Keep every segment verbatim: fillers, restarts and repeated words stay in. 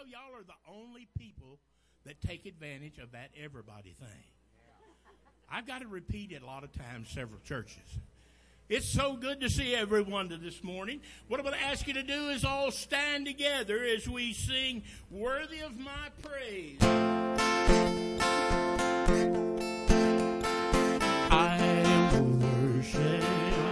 y'all are the only people that take advantage of that everybody thing. I've got to repeat it a lot of times, several churches. It's so good to see everyone this morning. What I'm going to ask you to do is all stand together as we sing Worthy of My Praise. I will worship.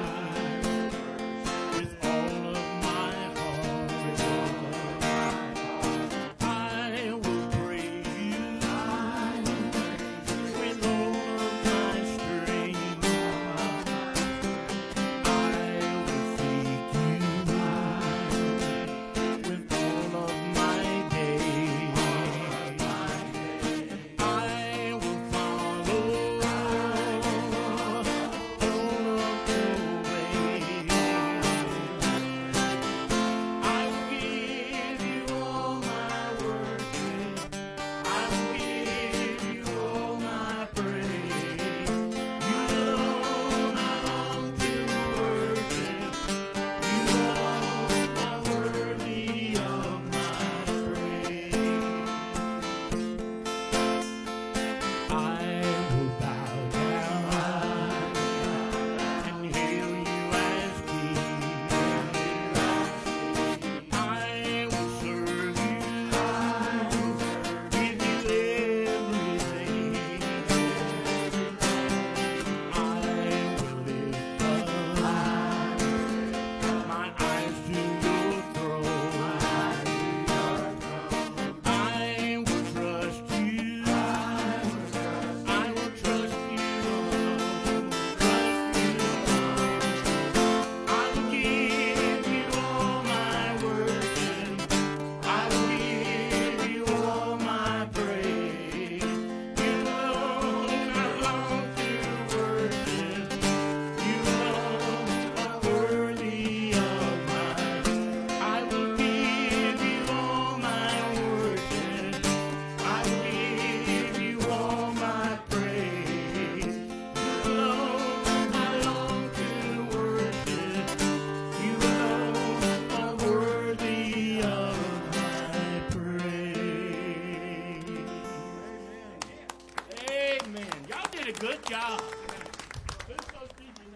Good job. Who's supposed to do the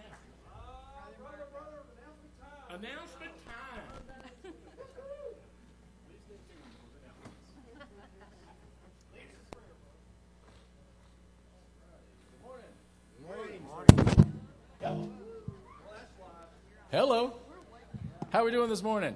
announcement? Announcement time. Hello. How are we doing this morning?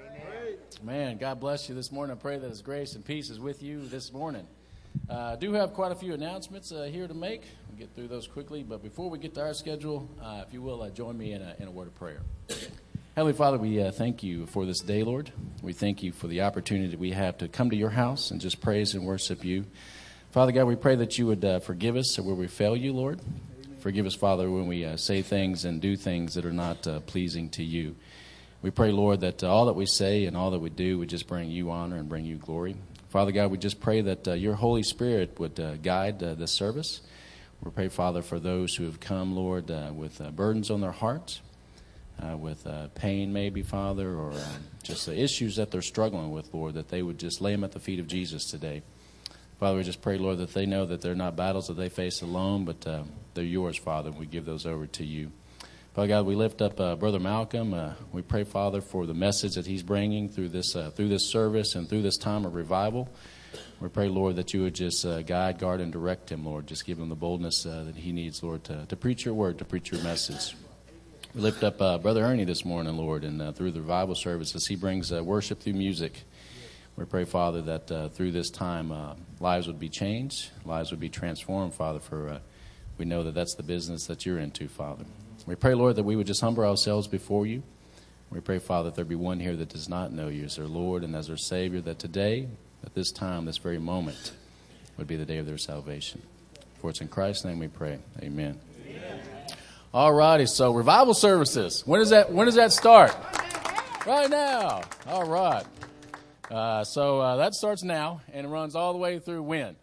Man, God bless you this morning. I pray that His grace and peace is with you this morning. I uh, do have quite a few announcements uh, here to make. We'll get through those quickly. But before we get to our schedule, uh, if you will, uh, join me in a, in a word of prayer. Heavenly Father, we uh, thank you for this day, Lord. We thank you for the opportunity that we have to come to your house and just praise and worship you. Father God, we pray that you would uh, forgive us where we fail you, Lord. Amen. Forgive us, Father, when we uh, say things and do things that are not uh, pleasing to you. We pray, Lord, that uh, all that we say and all that we do would just bring you honor and bring you glory. Father God, we just pray that uh, your Holy Spirit would uh, guide uh, this service. We pray, Father, for those who have come, Lord, uh, with uh, burdens on their hearts, uh, with uh, pain maybe, Father, or uh, just the issues that they're struggling with, Lord, that they would just lay them at the feet of Jesus today. Father, we just pray, Lord, that they know that they're not battles that they face alone, but uh, they're yours, Father. We give those over to you. Father God, we lift up uh, Brother Malcolm. Uh, we pray, Father, for the message that he's bringing through this uh, through this service and through this time of revival. We pray, Lord, that you would just uh, guide, guard, and direct him, Lord. Just give him the boldness uh, that he needs, Lord, to, to preach your word, to preach your message. We lift up uh, Brother Ernie this morning, Lord, and uh, through the revival service as he brings uh, worship through music. We pray, Father, that uh, through this time uh, lives would be changed, lives would be transformed, Father, for uh, we know that that's the business that you're into, Father. We pray, Lord, that we would just humble ourselves before you. We pray, Father, that there be one here that does not know you as their Lord and as their Savior, that today, at this time, this very moment, would be the day of their salvation. For it's in Christ's name we pray. Amen. Amen. All righty, so revival services. When does that, when does that start? Right now. All right. Uh, so uh, that starts now, and it runs all the way through when?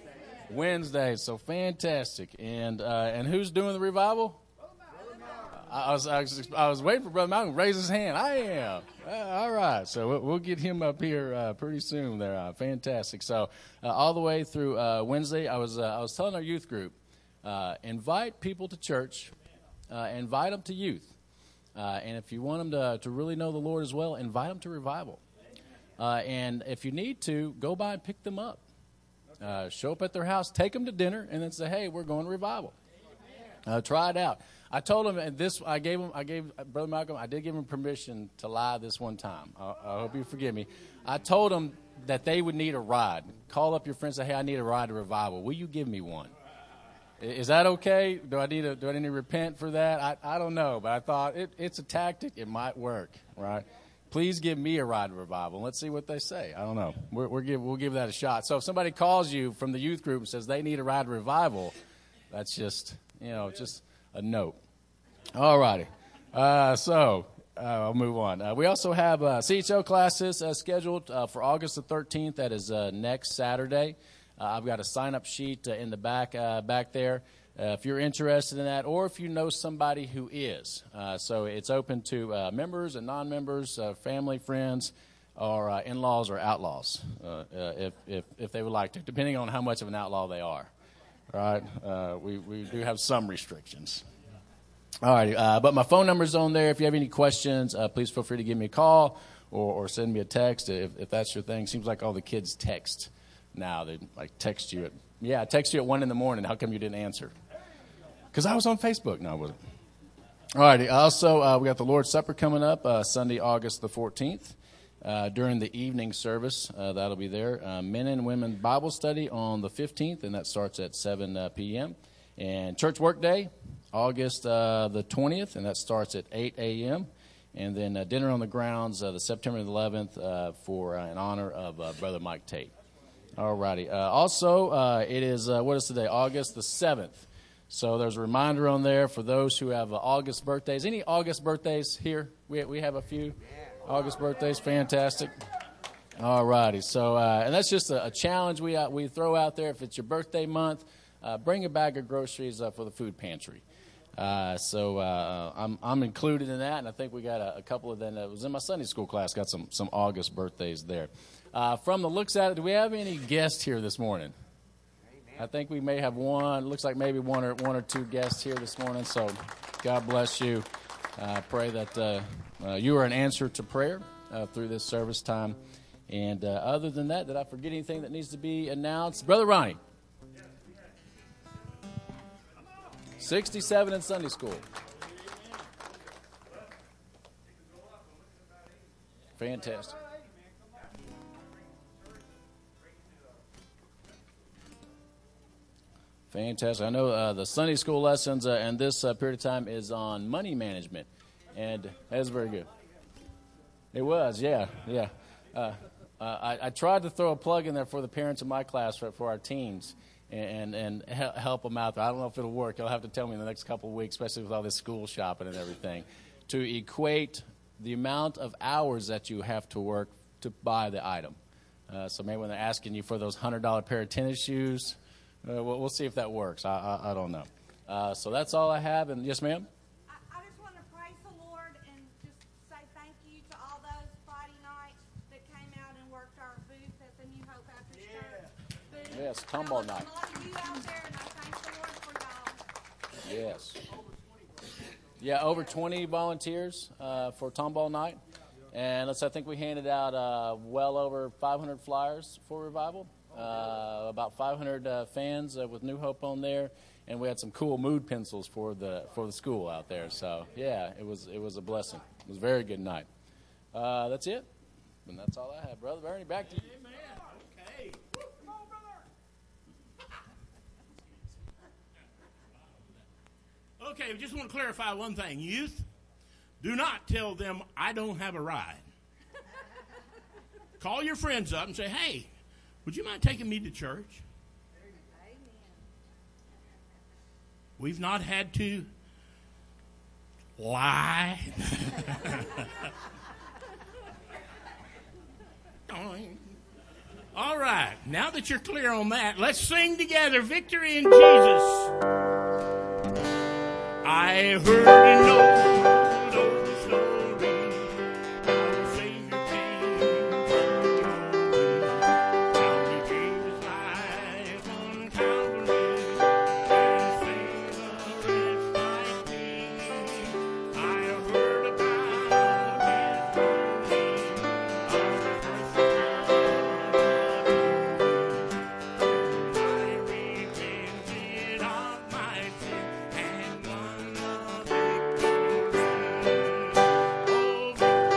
Wednesday. So fantastic. And uh, and who's doing the revival? I was, I was I was waiting for Brother Malcolm to raise his hand. I am. Uh, all right. So we'll, we'll get him up here uh, pretty soon. There, uh, fantastic. So uh, all the way through uh, Wednesday, I was uh, I was telling our youth group, uh, invite people to church, uh, invite them to youth, uh, and if you want them to to really know the Lord as well, invite them to revival. Uh, and if you need to, go by and pick them up. Uh, show up at their house, take them to dinner, and then say, "Hey, we're going to revival. Uh, try it out." I told him, and this I gave him. I gave Brother Malcolm. I did give him permission to lie this one time. I, I hope you forgive me. I told him that they would need a ride. Call up your friends, say, "Hey, I need a ride to revival. Will you give me one?" Is that okay? Do I need to do I need to repent for that? I I don't know, but I thought it, it's a tactic. It might work, right? Please give me a ride to revival. Let's see what they say. I don't know. We're, we're give, we'll give that a shot. So if somebody calls you from the youth group and says they need a ride to revival, that's just you know just a note. All righty. Uh, so uh, I'll move on. Uh, we also have uh, C H O classes uh, scheduled uh, for August the thirteenth. That is uh, next Saturday. Uh, I've got a sign-up sheet uh, in the back uh, back there uh, if you're interested in that, or if you know somebody who is. Uh, so it's open to uh, members and non-members, uh, family, friends, or uh, in-laws or outlaws, uh, uh, if, if if they would like to, depending on how much of an outlaw they are. All right. Uh, we we do have some restrictions. All right, uh, but my phone number's on there. If you have any questions, uh, please feel free to give me a call or, or send me a text if, if that's your thing. Seems like all the kids text now. They like text you at yeah, I text you at one in the morning. How come you didn't answer? Because I was on Facebook. No, I wasn't. All righty. Also, uh, we got the Lord's Supper coming up uh, Sunday, August the fourteenth. Uh, during the evening service, uh, that'll be there. Uh, men and women Bible study on the fifteenth, and that starts at seven uh, p.m. And church work day, August uh, the twentieth, and that starts at eight a.m. And then uh, dinner on the grounds, uh, the September eleventh, uh, for uh, in honor of uh, Brother Mike Tate. All righty. Uh, also, uh, it is, uh, what is today? August the seventh. So there's a reminder on there for those who have uh, August birthdays. Any August birthdays here? We we have a few August birthdays. Fantastic. All righty. So, uh, and that's just a, a challenge we uh, we throw out there. If it's your birthday month, uh, bring a bag of groceries uh, for the food pantry. Uh, so uh, I'm I'm included in that, and I think we got a, a couple of them. It was in my Sunday school class. Got some some August birthdays there. Uh, from the looks at it, do we have any guests here this morning? I think we may have one. Looks like maybe one or one or two guests here this morning. So God bless you. I uh, pray that uh, uh, you are an answer to prayer uh, through this service time. And uh, other than that, did I forget anything that needs to be announced? Brother Ronnie. sixty-seven in Sunday school. Fantastic. Fantastic. I know uh, the Sunday school lessons uh, and this uh, period of time is on money management, and that's very good. It was, yeah, yeah. Uh, uh, I, I tried to throw a plug in there for the parents in my class for, for our teens and and help them out there. I don't know if it'll work. You'll have to tell me in the next couple of weeks, especially with all this school shopping and everything, to equate the amount of hours that you have to work to buy the item. Uh, so maybe when they're asking you for those one hundred dollars pair of tennis shoes, Uh, we'll, we'll see if that works. I, I, I don't know. Uh, so that's all I have. And yes, ma'am? I, I just want to praise the Lord and just say thank you to all those Friday nights that came out and worked our booth at the New Hope Baptist yeah. Church booth. Yes, Tomball night. A lot of you out there, and I thank the Lord for y'all. Yes. Yeah, over twenty volunteers uh, for Tomball night. And let's. I think we handed out uh, well over five hundred flyers for Revival. Uh, about five hundred uh, fans uh, with New Hope on there, and we had some cool mood pencils for the for the school out there. So yeah, it was it was a blessing. It was a very good night. Uh, that's it, and that's all I have, Brother Bernie. Back to you. Amen. Okay. Come on, brother. Okay, we just want to clarify one thing, youth. Do not tell them I don't have a ride. Call your friends up and say, hey, would you mind taking me to church? Amen. We've not had to lie. All right. Now that you're clear on that, let's sing together. Victory in Jesus. I I heard an old, old story how the Savior came from glory, how he gave his life on Calvary and saved a wretch like me. I heard about his glory, of his mercy and I repented of my sin and won the victory. Oh,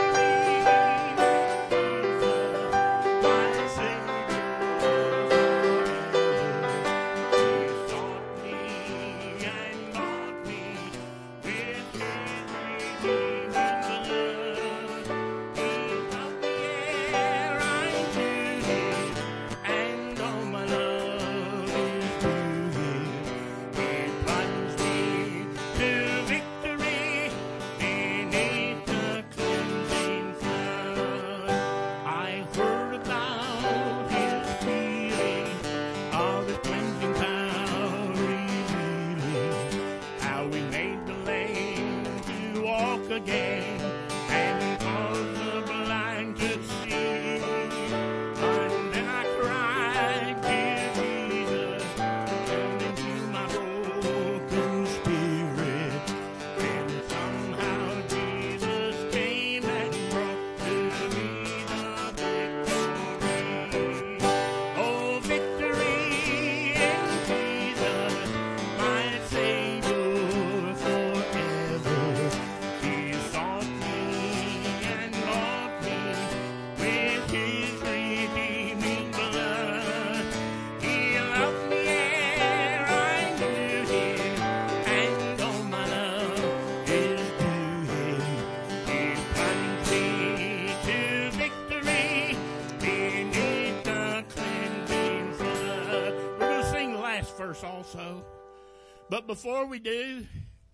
victory, my Savior forever. He sought me and bought me with his redeeming blood. He loved me ere I knew him, and all my love is due him. He plunged me to victory beneath the cleansing flood. I heard about his healing, of his cleansing power revealing, how he made the lame to walk again and caused the blind to see. And then I cried, dear Jesus, come into my broken spirit. And somehow Jesus came and brought to me the victory. Oh, victory in Jesus, my Savior forever. He sought me and bought me with his redeeming blood. He loved me ere I knew him, and all my love is due him. He plunged me to victory beneath the cleansing flood. We're going to sing the last verse also. But before we do,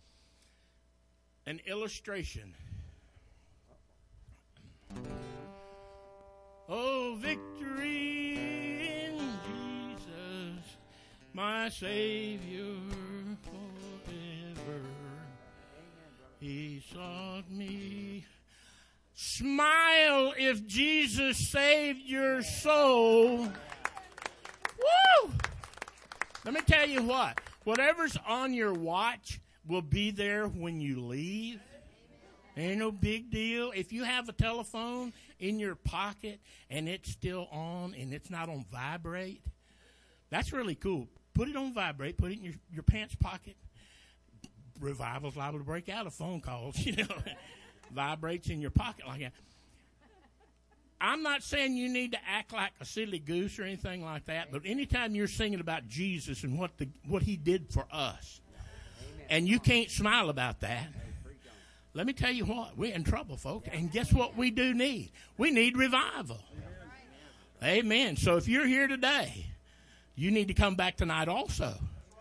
an illustration. Oh, victory in Jesus, my Savior forever. He sought me. Smile if Jesus saved your soul. Woo! Let me tell you what. Whatever's on your watch will be there when you leave. Ain't no big deal. If you have a telephone in your pocket and it's still on and it's not on vibrate, that's really cool. Put it on vibrate. Put it in your, your pants pocket. Revival's liable to break out of phone calls, you know. Vibrates in your pocket like that. I'm not saying you need to act like a silly goose or anything like that, but anytime you're singing about Jesus and what the what he did for us, and you can't smile about that, let me tell you what, we're in trouble, folks. And guess what we do need? We need revival. Amen. So if you're here today, you need to come back tonight also.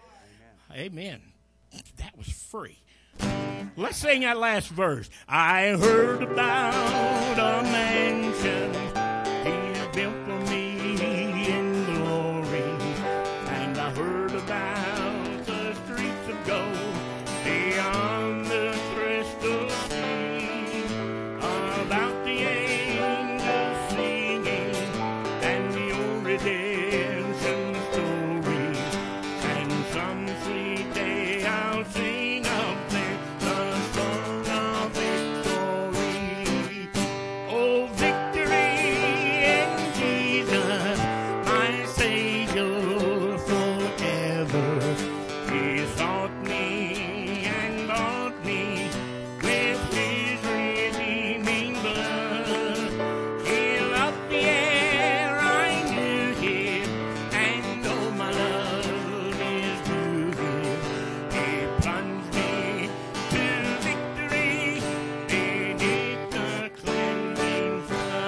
Amen. That was free. Let's sing that last verse. I heard about a mansion he built for me in glory, and I heard about the streets of gold beyond the crystal sea, about the angels singing and the old redemption story, and some sweet day I'll sing up there the song of victory. Oh, victory in Jesus, my Savior forever. He sought me and bought me with his redeeming blood. He loved me ere I knew him, and oh, my love is due him. He plunged me to victory beneath the cleansing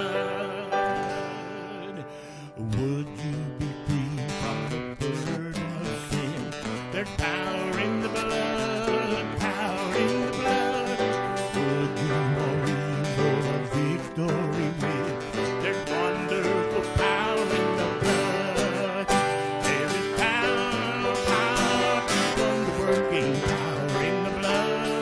flood. Would you be free from the burden of sin? There's power in the blood, power in the blood. Would you know evil victory with? There's wonderful power in the blood. There is power, power, wonder-working power in the blood.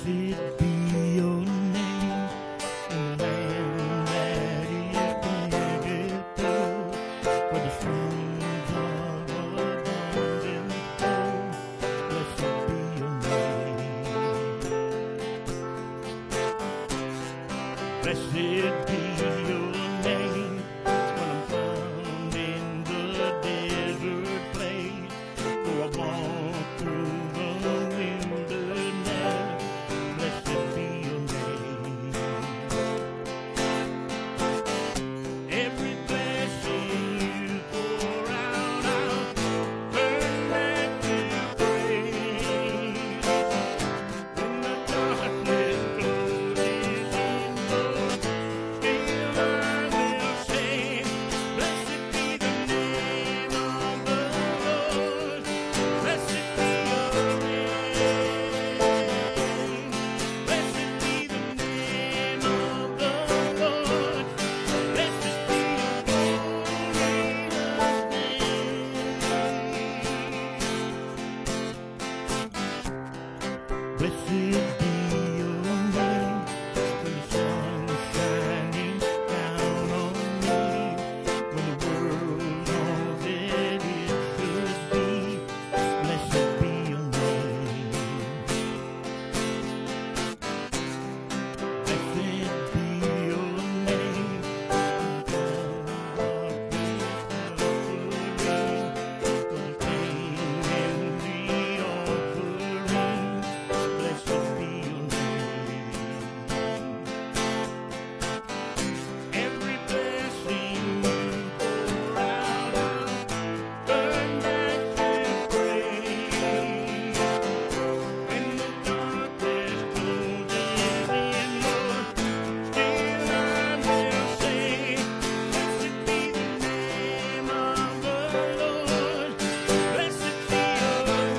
Blessed be your name in the land that is plentiful, where the streams of abundant flow. Blessed be your name. Blessed be your name when I'm found in the desert place, though I walk through the wilderness. Blessed be your name. Every blessing you pour out, I'll turn back to praise. When the darkness closes in, Lord, still I will say, blessed be the name of the Lord. Blessed be your name. Blessed be the name of the Lord. Blessed be your glorious name. Blessed be your name when the sun's shining down on me, when the world's all that it should be. Blessed be your name. Blessed be your name when the darkness covering, when the pain and the offering. Blessed be your name. Every blessing you pour out, I'll turn back to praise. When the darkness closes in, Lord, still I will say, blessed be the name of the Lord. Blessed be your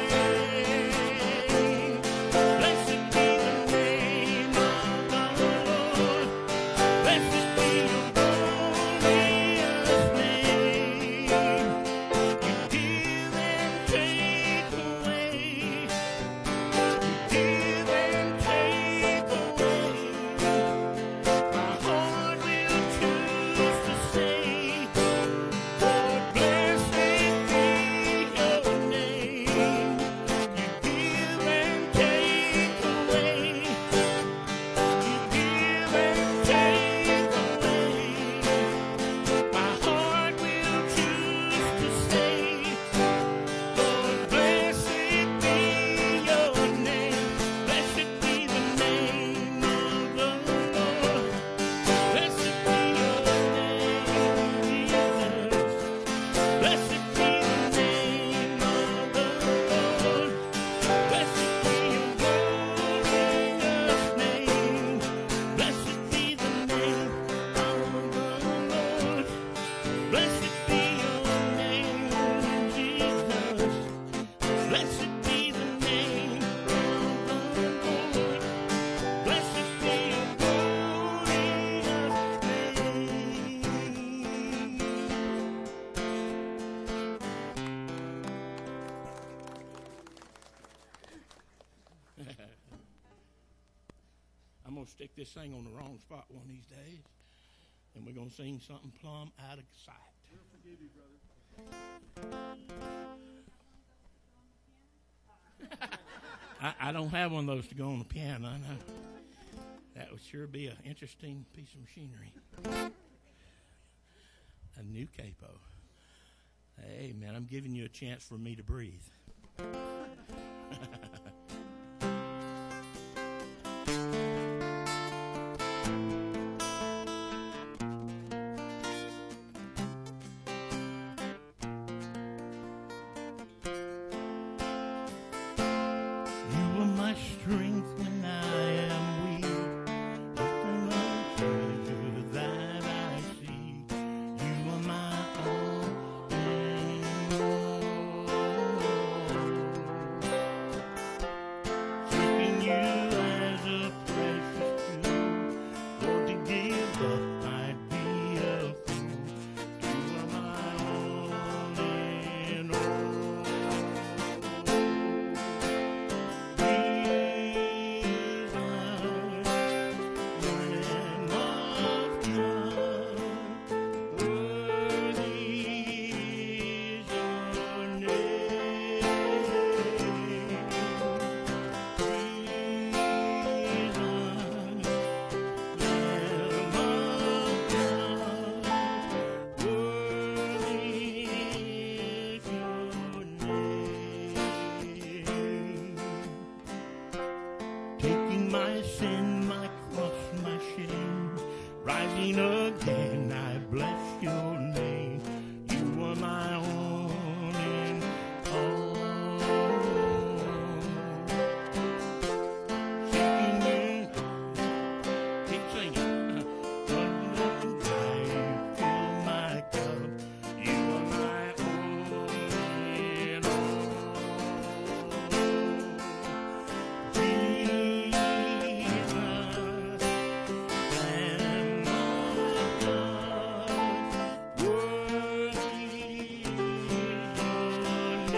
name. Blessed be the name of the Lord. Blessed be your glorious name. You give and take away. You give and take away. My heart will choose to say, Lord, blessed be your name. You give and take away. You give and take away. My heart will choose to say, Lord, blessed be your name. Blessed be the name of the Lord. Blessed be your name, Jesus. Blessed be the name of the Lord. Blessed be your glorious name. Blessed be the name of the Lord. Blessed be your name, Jesus. Blessed be the name of the Lord. Blessed be your glorious name. I'm going to stick this thing on the wrong spot one of these days, and we're going to sing something plumb out of sight. I, I don't have one of those to go on the piano. I know. That would sure be an interesting piece of machinery. A new capo. Hey, man, I'm giving you a chance for me to breathe. You are my strength when I am weak. Eternal treasure that I seek. You are my all in all. my sin, my cross, my shame. Rising again, I bless your name. You are my all in all. Singing, keep singing. One I fill my cup. You are my all in all. Jesus, Lamb of God, worthy is your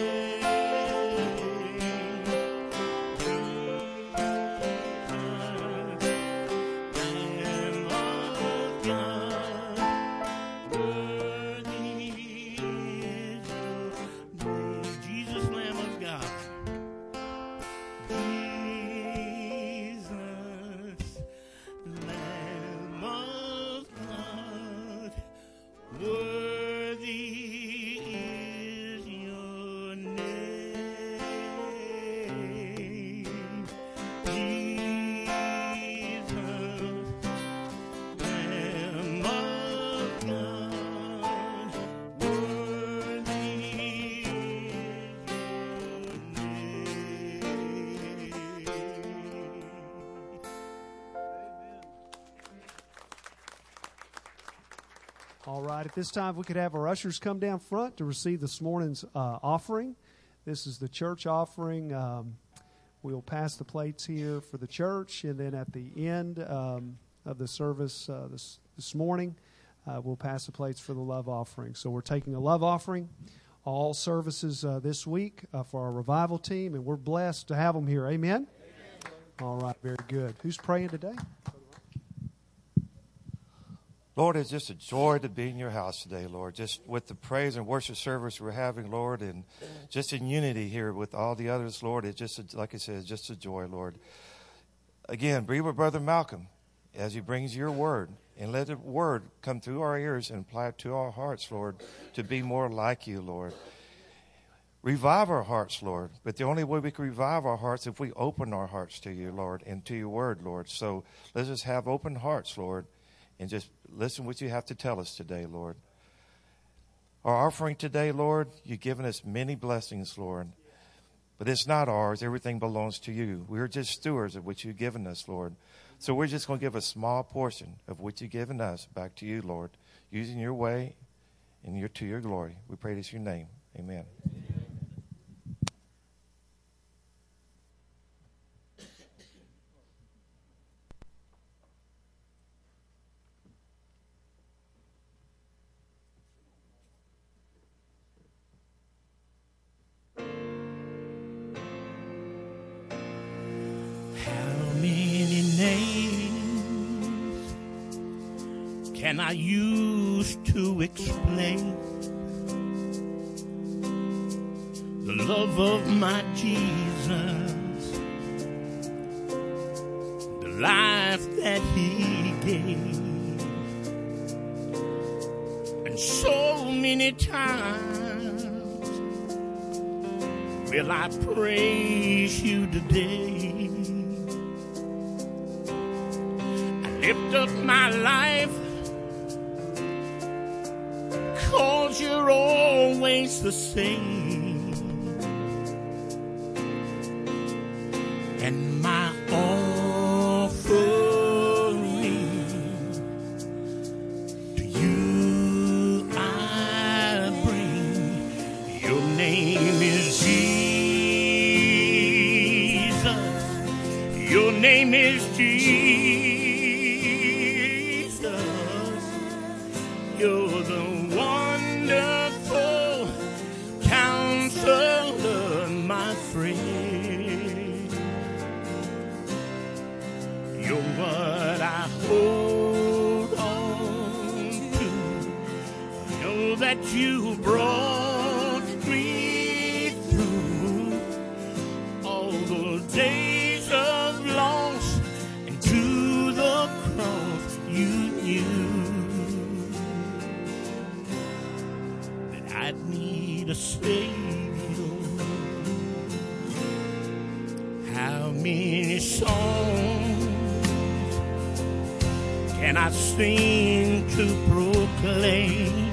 name. Jesus, Lamb of God. Jesus, Lamb of God, worthy is your name. Jesus, Lamb of God, worthy is your name. All right, at this time, we could have our ushers come down front to receive this morning's uh, offering. This is the church offering. Um, we'll pass the plates here for the church, and then at the end um, of the service uh, this, this morning, uh, we'll pass the plates for the love offering. So we're taking a love offering, all services uh, this week uh, for our revival team, and we're blessed to have them here. Amen? Amen. All right, very good. Who's praying today? Lord, it's just a joy to be in your house today, Lord, just with the praise and worship service we're having, Lord, and just in unity here with all the others, Lord. It's just, a, like I said, it's just a joy, Lord. Again, be with Brother Malcolm as he brings your word, and let the word come through our ears and apply it to our hearts, Lord, to be more like you, Lord. Revive our hearts, Lord, but the only way we can revive our hearts is if we open our hearts to you, Lord, and to your word, Lord. So let's just have open hearts, Lord, and just listen what you have to tell us today, Lord. Our offering today, Lord, you've given us many blessings, Lord. But it's not ours. Everything belongs to you. We're just stewards of what you've given us, Lord. So we're just going to give a small portion of what you've given us back to you, Lord, using your way and your, to your glory. We pray this in your name. Amen. Can I use to explain the love of my Jesus, the life that he gave? And so many times will I praise you today. I lift up my life, 'cause you're always the same, and my offering to you I bring. Your name is Jesus. Your name is Jesus. You're the wonderful counselor, my friend. You're what I hold on to. I know that you brought me through all the days of loss, and to the cross you knew I need a Savior. How many many songs can I sing to proclaim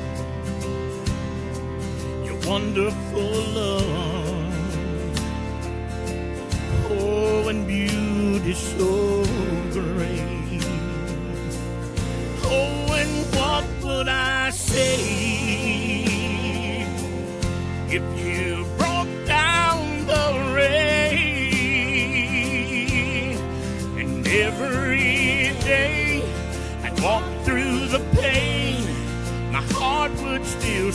your wonderful love, oh, and beauty so great. Oh, and what would I say if you brought down the rain? And every day I'd walk through the pain, my heart would still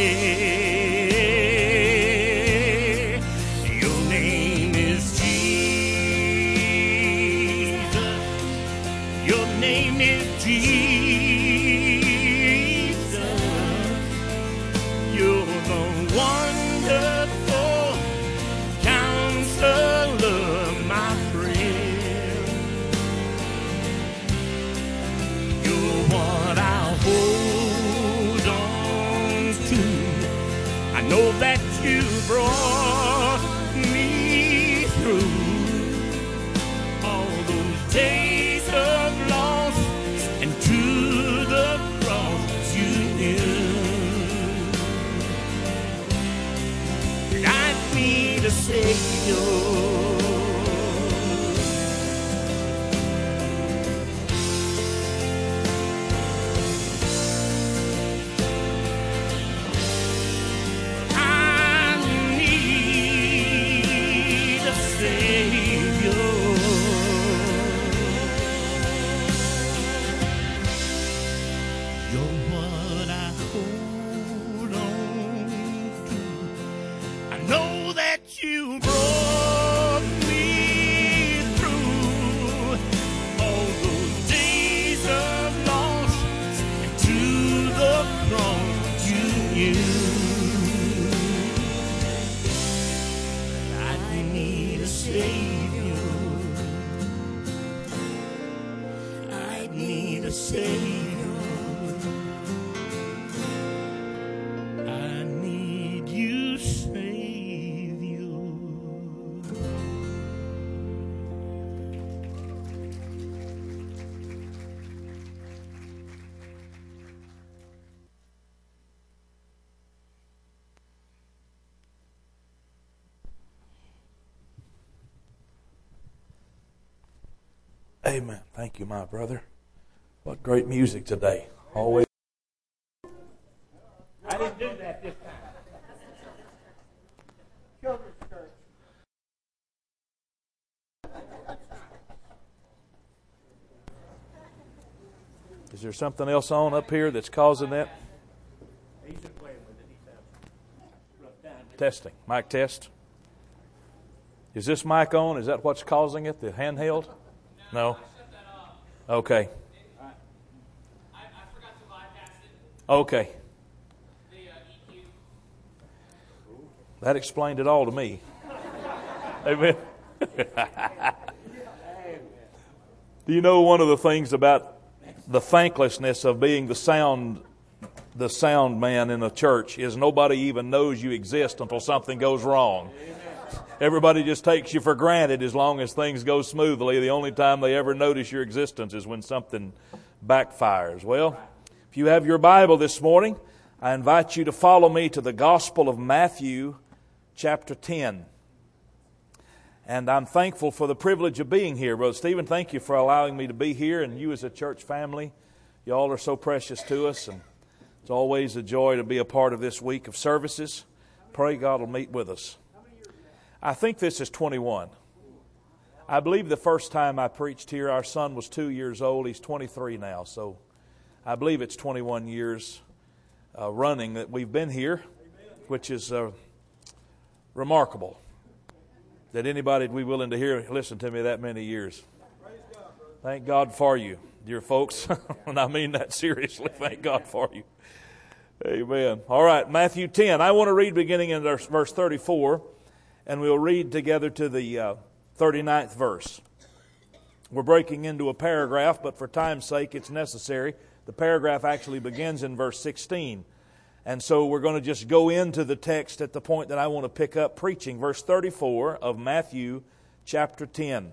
say, your name is Jesus, your name is Jesus. You're the wonderful counselor, my friend. You're what I'll hold on to. I know that you brought me through all those days of loss, and to the cross you knew. I need a Savior. I need a Savior. You're what I hold on to. I know that you brought me through all those days of loss, and to the cross you knew. I need a Savior. I need a Savior. I need you, Savior. Amen. Thank you, my brother. What great music today. Always. I didn't do that this time. Children's church. Is there something else on up here that's causing that? He's been playing with it. He's having rough time. Testing. Mic test. Is this mic on? Is that what's causing it? The handheld? No. Okay. Okay. That explained it all to me. Amen. Do you know one of the things about the thanklessness of being the sound the sound man in a church is nobody even knows you exist until something goes wrong. Everybody just takes you for granted as long as things go smoothly. The only time they ever notice your existence is when something backfires. Well, if you have your Bible this morning, I invite you to follow me to the Gospel of Matthew, chapter ten. And I'm thankful for the privilege of being here. Brother Stephen, thank you for allowing me to be here, and you as a church family. Y'all are so precious to us, and it's always a joy to be a part of this week of services. Pray God will meet with us. I think this is twenty-one. I believe the first time I preached here, our son was two years old. He's twenty-three now, so I believe it's twenty-one years uh, running that we've been here, which is uh, remarkable that anybody would be willing to hear listen to me that many years. Thank God for you, dear folks, and I mean that seriously. Thank God for you. Amen. All right, Matthew ten. I want to read beginning in verse thirty-four, and we'll read together to the uh, thirty-ninth verse. We're breaking into a paragraph, but for time's sake, it's necessary. The paragraph actually begins in verse sixteen. And so we're going to just go into the text at the point that I want to pick up preaching. Verse thirty-four of Matthew chapter ten.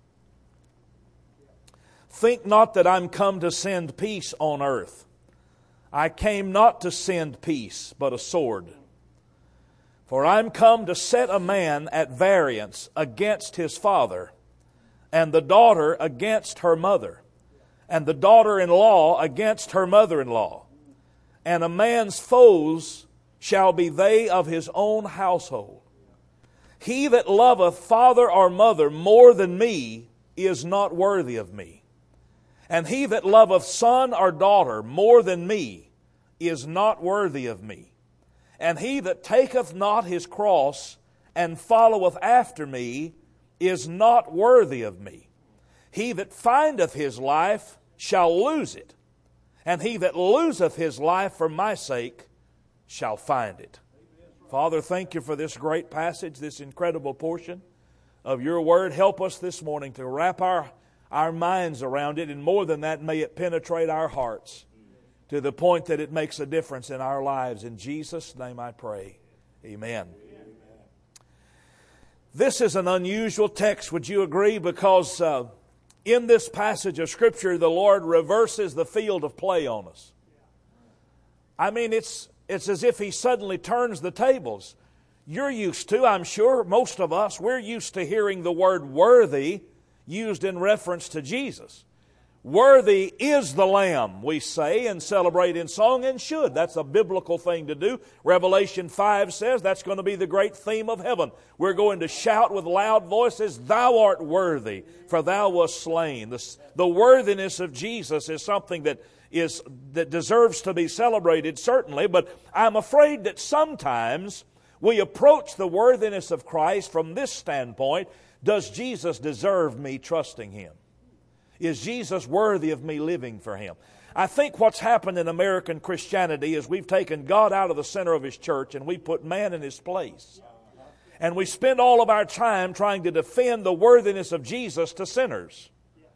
Think not that I'm come to send peace on earth. I came not to send peace, but a sword. For I'm come to set a man at variance against his father, and the daughter against her mother, and the daughter-in-law against her mother-in-law. And a man's foes shall be they of his own household. He that loveth father or mother more than me is not worthy of me. And he that loveth son or daughter more than me is not worthy of me. And he that taketh not his cross and followeth after me is not worthy of me. He that findeth his life shall lose it, and he that loseth his life for my sake shall find it. Father, thank you for this great passage, this incredible portion of your word. Help us this morning to wrap our, our minds around it, and more than that, may it penetrate our hearts to the point that it makes a difference in our lives. In Jesus' name I pray. Amen. This is an unusual text, would you agree? Because uh, in this passage of Scripture, the Lord reverses the field of play on us. I mean, it's it's as if He suddenly turns the tables. You're used to, I'm sure, most of us, we're used to hearing the word worthy used in reference to Jesus. Worthy is the Lamb, we say and celebrate in song, and should. That's a biblical thing to do. Revelation five says that's going to be the great theme of heaven. We're going to shout with loud voices, Thou art worthy, for Thou wast slain. The, the worthiness of Jesus is something that is that deserves to be celebrated, certainly, but I'm afraid that sometimes we approach the worthiness of Christ from this standpoint. Does Jesus deserve me trusting Him? Is Jesus worthy of me living for Him? I think what's happened in American Christianity is we've taken God out of the center of His church and we put man in His place. And we spend all of our time trying to defend the worthiness of Jesus to sinners,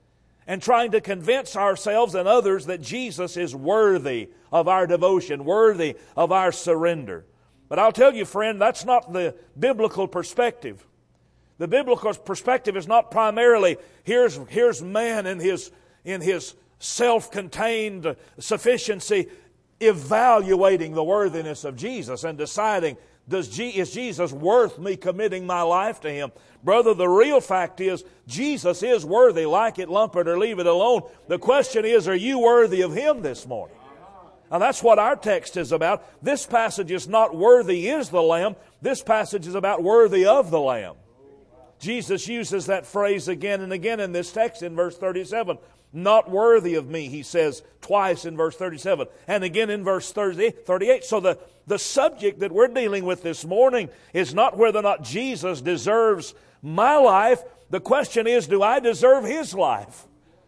and trying to convince ourselves and others that Jesus is worthy of our devotion, worthy of our surrender. But I'll tell you, friend, that's not the biblical perspective. The biblical perspective is not primarily, here's, here's man in his, in his self-contained sufficiency evaluating the worthiness of Jesus and deciding, does G, is Jesus worth me committing my life to Him? Brother, the real fact is, Jesus is worthy. Like it, lump it, or leave it alone. The question is, are you worthy of Him this morning? And that's what our text is about. This passage is not worthy is the Lamb. This passage is about worthy of the Lamb. Jesus uses that phrase again and again in this text in verse thirty-seven. Not worthy of me, He says twice in verse thirty-seven. And again in verse thirty-eight. So the, the subject that we're dealing with this morning is not whether or not Jesus deserves my life. The question is, do I deserve His life?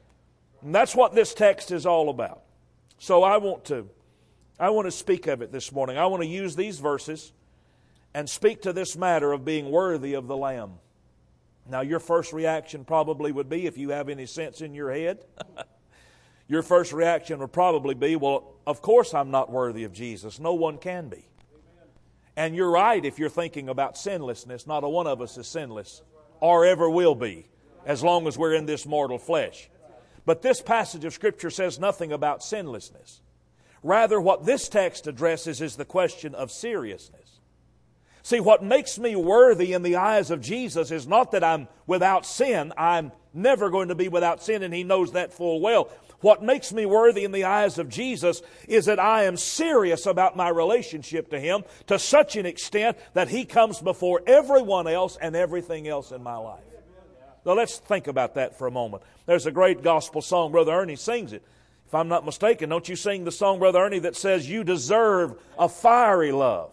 And that's what this text is all about. So I want to, I want to speak of it this morning. I want to use these verses and speak to this matter of being worthy of the Lamb. Now, your first reaction probably would be, if you have any sense in your head, your first reaction would probably be, well, of course I'm not worthy of Jesus. No one can be. And you're right if you're thinking about sinlessness. Not a one of us is sinless, or ever will be, as long as we're in this mortal flesh. But this passage of Scripture says nothing about sinlessness. Rather, what this text addresses is the question of seriousness. See, what makes me worthy in the eyes of Jesus is not that I'm without sin. I'm never going to be without sin, and He knows that full well. What makes me worthy in the eyes of Jesus is that I am serious about my relationship to Him to such an extent that He comes before everyone else and everything else in my life. Now, let's think about that for a moment. There's a great gospel song. Brother Ernie sings it. If I'm not mistaken, don't you sing the song, Brother Ernie, that says, you deserve a fiery love.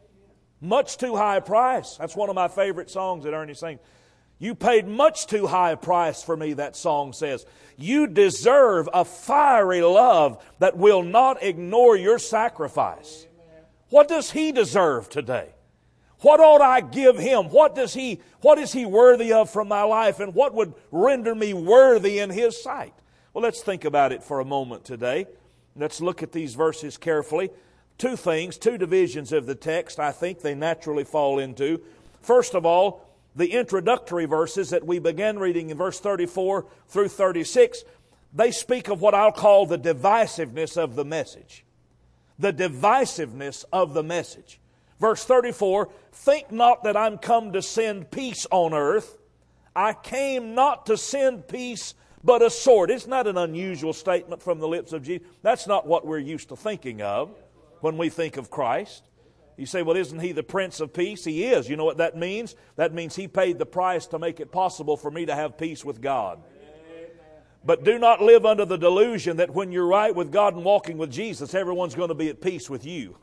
Much too high a price. That's one of my favorite songs that Ernie sings. You paid much too high a price for me, that song says. You deserve a fiery love that will not ignore your sacrifice. What does He deserve today? What ought I give Him? What does He, what is He worthy of from my life? And what would render me worthy in His sight? Well, let's think about it for a moment today. Let's look at these verses carefully. Two things, two divisions of the text I think they naturally fall into. First of all, the introductory verses that we began reading in verse thirty-four through thirty-six, they speak of what I'll call the divisiveness of the message. The divisiveness of the message. Verse thirty-four, think not that I'm come to send peace on earth. I came not to send peace, but a sword. It's not an unusual statement from the lips of Jesus. That's not what we're used to thinking of when we think of Christ. You say, well, isn't He the Prince of Peace? He is. You know what that means? That means He paid the price to make it possible for me to have peace with God. But do not live under the delusion that when you're right with God and walking with Jesus, everyone's going to be at peace with you.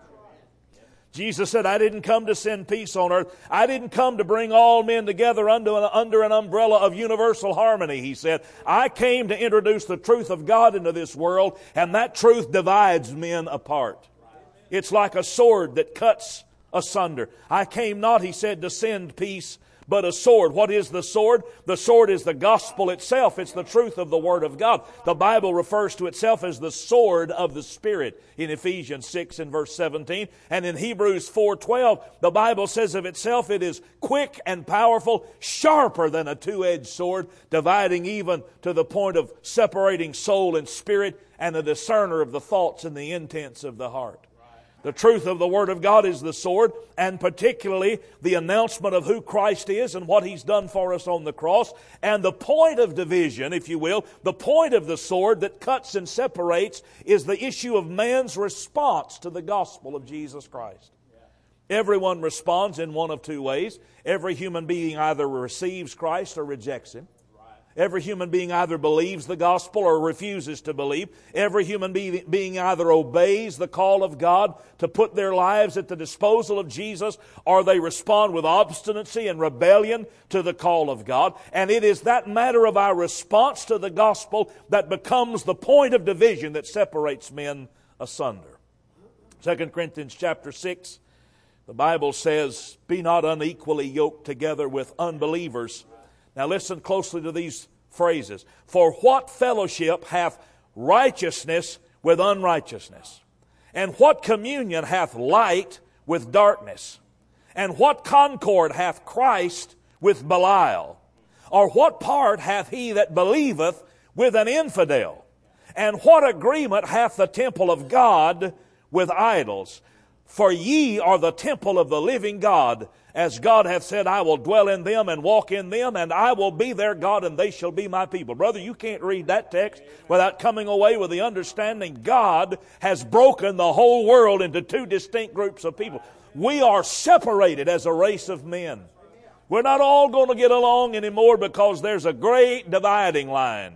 Jesus said, I didn't come to send peace on earth. I didn't come to bring all men together under an, under an umbrella of universal harmony, He said. I came to introduce the truth of God into this world, and that truth divides men apart. It's like a sword that cuts asunder. I came not, He said, to send peace, but a sword. What is the sword? The sword is the gospel itself. It's the truth of the Word of God. The Bible refers to itself as the sword of the Spirit in Ephesians six and verse seventeen. And in Hebrews four twelve, the Bible says of itself, it is quick and powerful, sharper than a two-edged sword, dividing even to the point of separating soul and spirit, and a discerner of the thoughts and the intents of the heart. The truth of the Word of God is the sword, and particularly the announcement of who Christ is and what He's done for us on the cross. And the point of division, if you will, the point of the sword that cuts and separates is the issue of man's response to the gospel of Jesus Christ. Everyone responds in one of two ways. Every human being either receives Christ or rejects Him. Every human being either believes the gospel or refuses to believe. Every human being either obeys the call of God to put their lives at the disposal of Jesus, or they respond with obstinacy and rebellion to the call of God. And it is that matter of our response to the gospel that becomes the point of division that separates men asunder. Second Corinthians chapter six, the Bible says, be not unequally yoked together with unbelievers. Now listen closely to these phrases. For what fellowship hath righteousness with unrighteousness? And what communion hath light with darkness? And what concord hath Christ with Belial? Or what part hath he that believeth with an infidel? And what agreement hath the temple of God with idols? For ye are the temple of the living God, as God hath said, I will dwell in them and walk in them, and I will be their God, and they shall be my people. Brother, you can't read that text without coming away with the understanding God has broken the whole world into two distinct groups of people. We are separated as a race of men. We're not all going to get along anymore because there's a great dividing line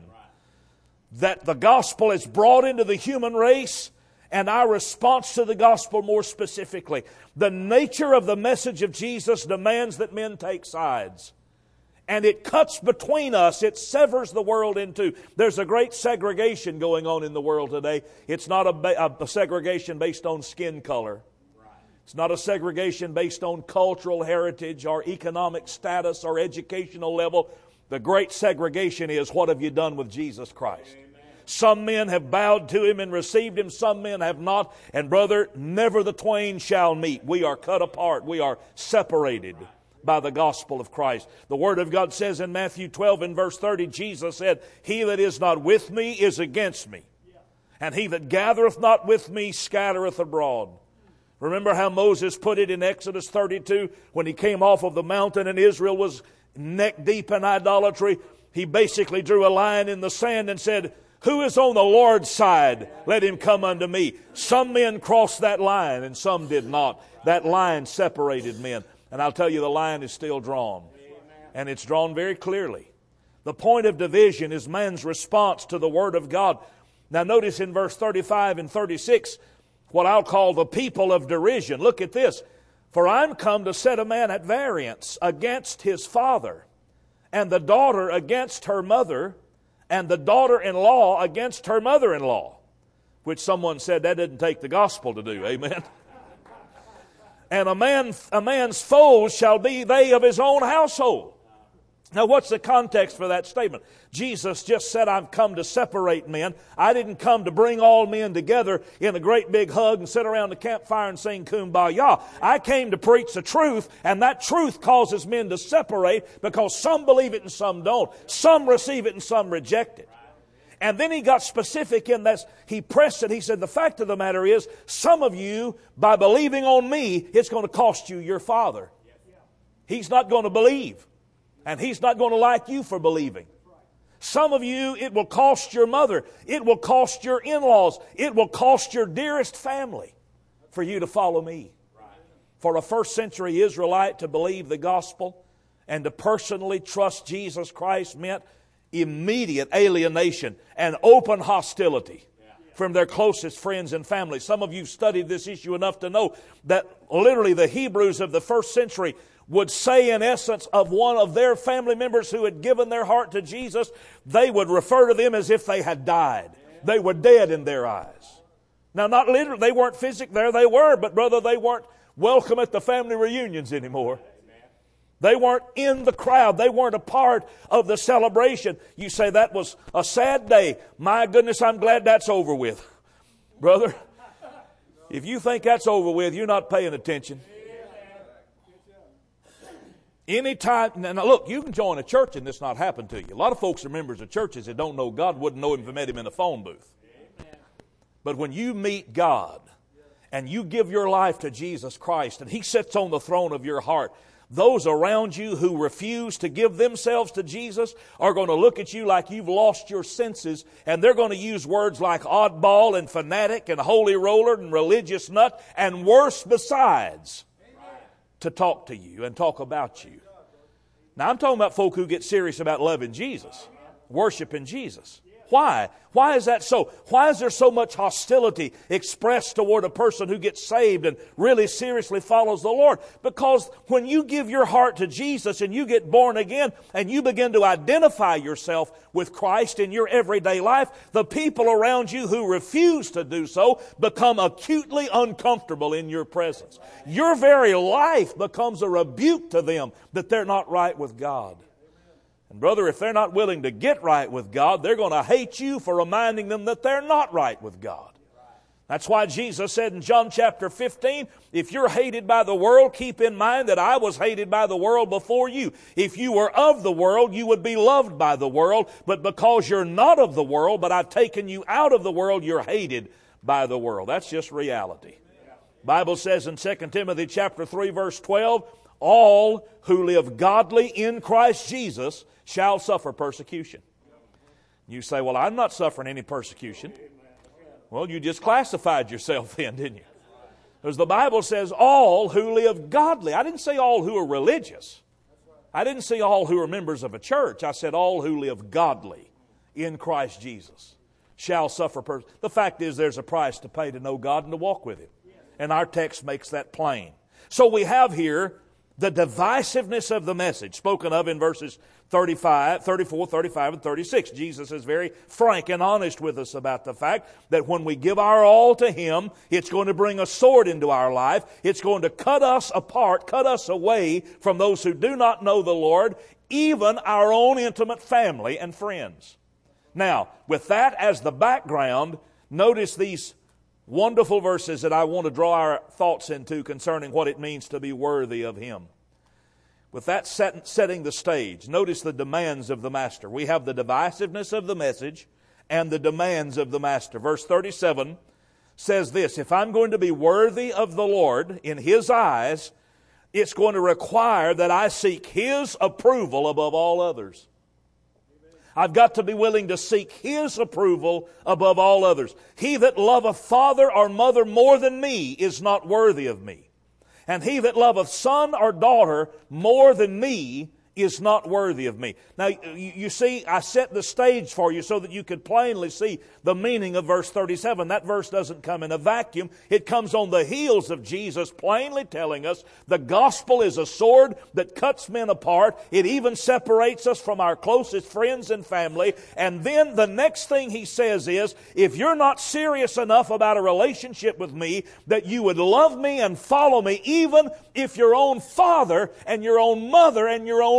that the gospel has brought into the human race. And our response to the gospel more specifically. The nature of the message of Jesus demands that men take sides. And it cuts between us. It severs the world in two. There's a great segregation going on in the world today. It's not a, a segregation based on skin color. It's not a segregation based on cultural heritage or economic status or educational level. The great segregation is, what have you done with Jesus Christ? Some men have bowed to Him and received Him. Some men have not. And brother, never the twain shall meet. We are cut apart. We are separated by the gospel of Christ. The Word of God says in Matthew twelve and verse thirty, Jesus said, He that is not with me is against me. And he that gathereth not with me scattereth abroad. Remember how Moses put it in Exodus thirty-two when he came off of the mountain and Israel was neck deep in idolatry. He basically drew a line in the sand and said, who is on the Lord's side? Let him come unto me. Some men crossed that line and some did not. That line separated men. And I'll tell you, the line is still drawn. And it's drawn very clearly. The point of division is man's response to the Word of God. Now notice in verse thirty-five and thirty-six, what I'll call the people of derision. Look at this. For I'm come to set a man at variance against his father, and the daughter against her mother, and the daughter-in-law against her mother-in-law. Which someone said that didn't take the gospel to do. Amen. And a man, a man's foes shall be they of his own household. Now, what's the context for that statement? Jesus just said, I've come to separate men. I didn't come to bring all men together in a great big hug and sit around the campfire and sing Kumbaya. I came to preach the truth, and that truth causes men to separate because some believe it and some don't. Some receive it and some reject it. And then he got specific in this. He pressed it. He said, the fact of the matter is, some of you, by believing on me, it's going to cost you your father. He's not going to believe. And He's not going to like you for believing. Some of you, it will cost your mother. It will cost your in-laws. It will cost your dearest family for you to follow me. For a first century Israelite to believe the gospel and to personally trust Jesus Christ meant immediate alienation and open hostility from their closest friends and family. Some of you studied this issue enough to know that literally the Hebrews of the first century would say in essence of one of their family members who had given their heart to Jesus, they would refer to them as if they had died. They were dead in their eyes. Now, not literally, they weren't physically there, they were, but brother, they weren't welcome at the family reunions anymore. They weren't in the crowd. They weren't a part of the celebration. You say that was a sad day. My goodness, I'm glad that's over with. Brother, if you think that's over with, you're not paying attention. Anytime, now look, you can join a church and this not happen to you. A lot of folks are members of churches that don't know God, wouldn't know Him if they met Him in a phone booth. But when you meet God and you give your life to Jesus Christ and He sits on the throne of your heart, those around you who refuse to give themselves to Jesus are going to look at you like you've lost your senses, and they're going to use words like oddball and fanatic and holy roller and religious nut and worse besides to talk to you and talk about you. Now, I'm talking about folk who get serious about loving Jesus, worshiping Jesus. Why? Why is that so? Why is there so much hostility expressed toward a person who gets saved and really seriously follows the Lord? Because when you give your heart to Jesus and you get born again and you begin to identify yourself with Christ in your everyday life, the people around you who refuse to do so become acutely uncomfortable in your presence. Your very life becomes a rebuke to them that they're not right with God. And brother, if they're not willing to get right with God, they're going to hate you for reminding them that they're not right with God. That's why Jesus said in John chapter fifteen, if you're hated by the world, keep in mind that I was hated by the world before you. If you were of the world, you would be loved by the world. But because you're not of the world, but I've taken you out of the world, you're hated by the world. That's just reality. The Bible says in Second Timothy chapter three, verse twelve, all who live godly in Christ Jesus shall suffer persecution. You say, well, I'm not suffering any persecution. Well, you just classified yourself then, didn't you? Because the Bible says all who live godly. I didn't say all who are religious. I didn't say all who are members of a church. I said all who live godly in Christ Jesus shall suffer persecution. The fact is there's a price to pay to know God and to walk with Him. And our text makes that plain. So we have here the divisiveness of the message spoken of in verses thirty-five, thirty-four, thirty-five, and thirty-six. Jesus is very frank and honest with us about the fact that when we give our all to Him, it's going to bring a sword into our life. It's going to cut us apart, cut us away from those who do not know the Lord, even our own intimate family and friends. Now, with that as the background, notice these wonderful verses that I want to draw our thoughts into concerning what it means to be worthy of Him. With that set, setting the stage, notice the demands of the Master. We have the divisiveness of the message and the demands of the Master. Verse thirty-seven says this, if I'm going to be worthy of the Lord in His eyes, it's going to require that I seek His approval above all others. I've got to be willing to seek His approval above all others. He that loveth father or mother more than me is not worthy of me. And he that loveth son or daughter more than me is not worthy of me. Now, you see, I set the stage for you so that you could plainly see the meaning of verse thirty-seven. That verse doesn't come in a vacuum. It comes on the heels of Jesus plainly telling us the gospel is a sword that cuts men apart. It even separates us from our closest friends and family. And then the next thing He says is, if you're not serious enough about a relationship with me, that you would love me and follow me, even if your own father and your own mother and your own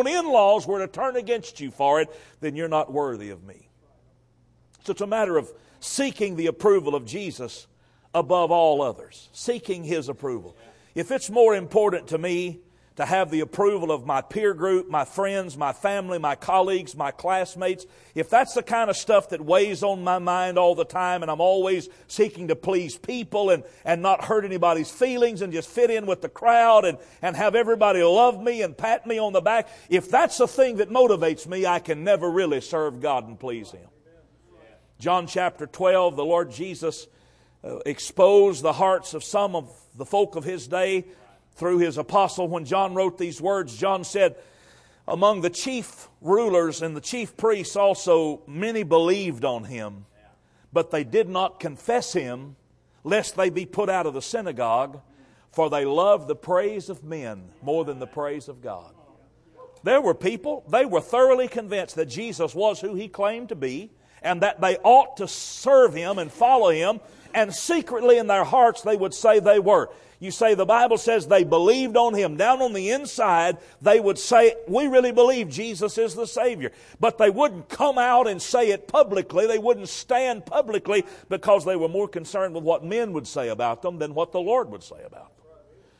own in-laws were to turn against you for it, then you're not worthy of me. So it's a matter of seeking the approval of Jesus above all others. Seeking His approval. If it's more important to me to have the approval of my peer group, my friends, my family, my colleagues, my classmates, if that's the kind of stuff that weighs on my mind all the time and I'm always seeking to please people and, and not hurt anybody's feelings and just fit in with the crowd and, and have everybody love me and pat me on the back, if that's the thing that motivates me, I can never really serve God and please Him. John chapter twelve, the Lord Jesus uh, exposed the hearts of some of the folk of His day through His apostle. When John wrote these words, John said, among the chief rulers and the chief priests also, many believed on Him, but they did not confess Him, lest they be put out of the synagogue, for they loved the praise of men more than the praise of God. There were people, they were thoroughly convinced that Jesus was who He claimed to be, and that they ought to serve Him and follow Him, and secretly in their hearts they would say they were. You say the Bible says they believed on Him. Down on the inside, they would say, we really believe Jesus is the Savior. But they wouldn't come out and say it publicly. They wouldn't stand publicly because they were more concerned with what men would say about them than what the Lord would say about them.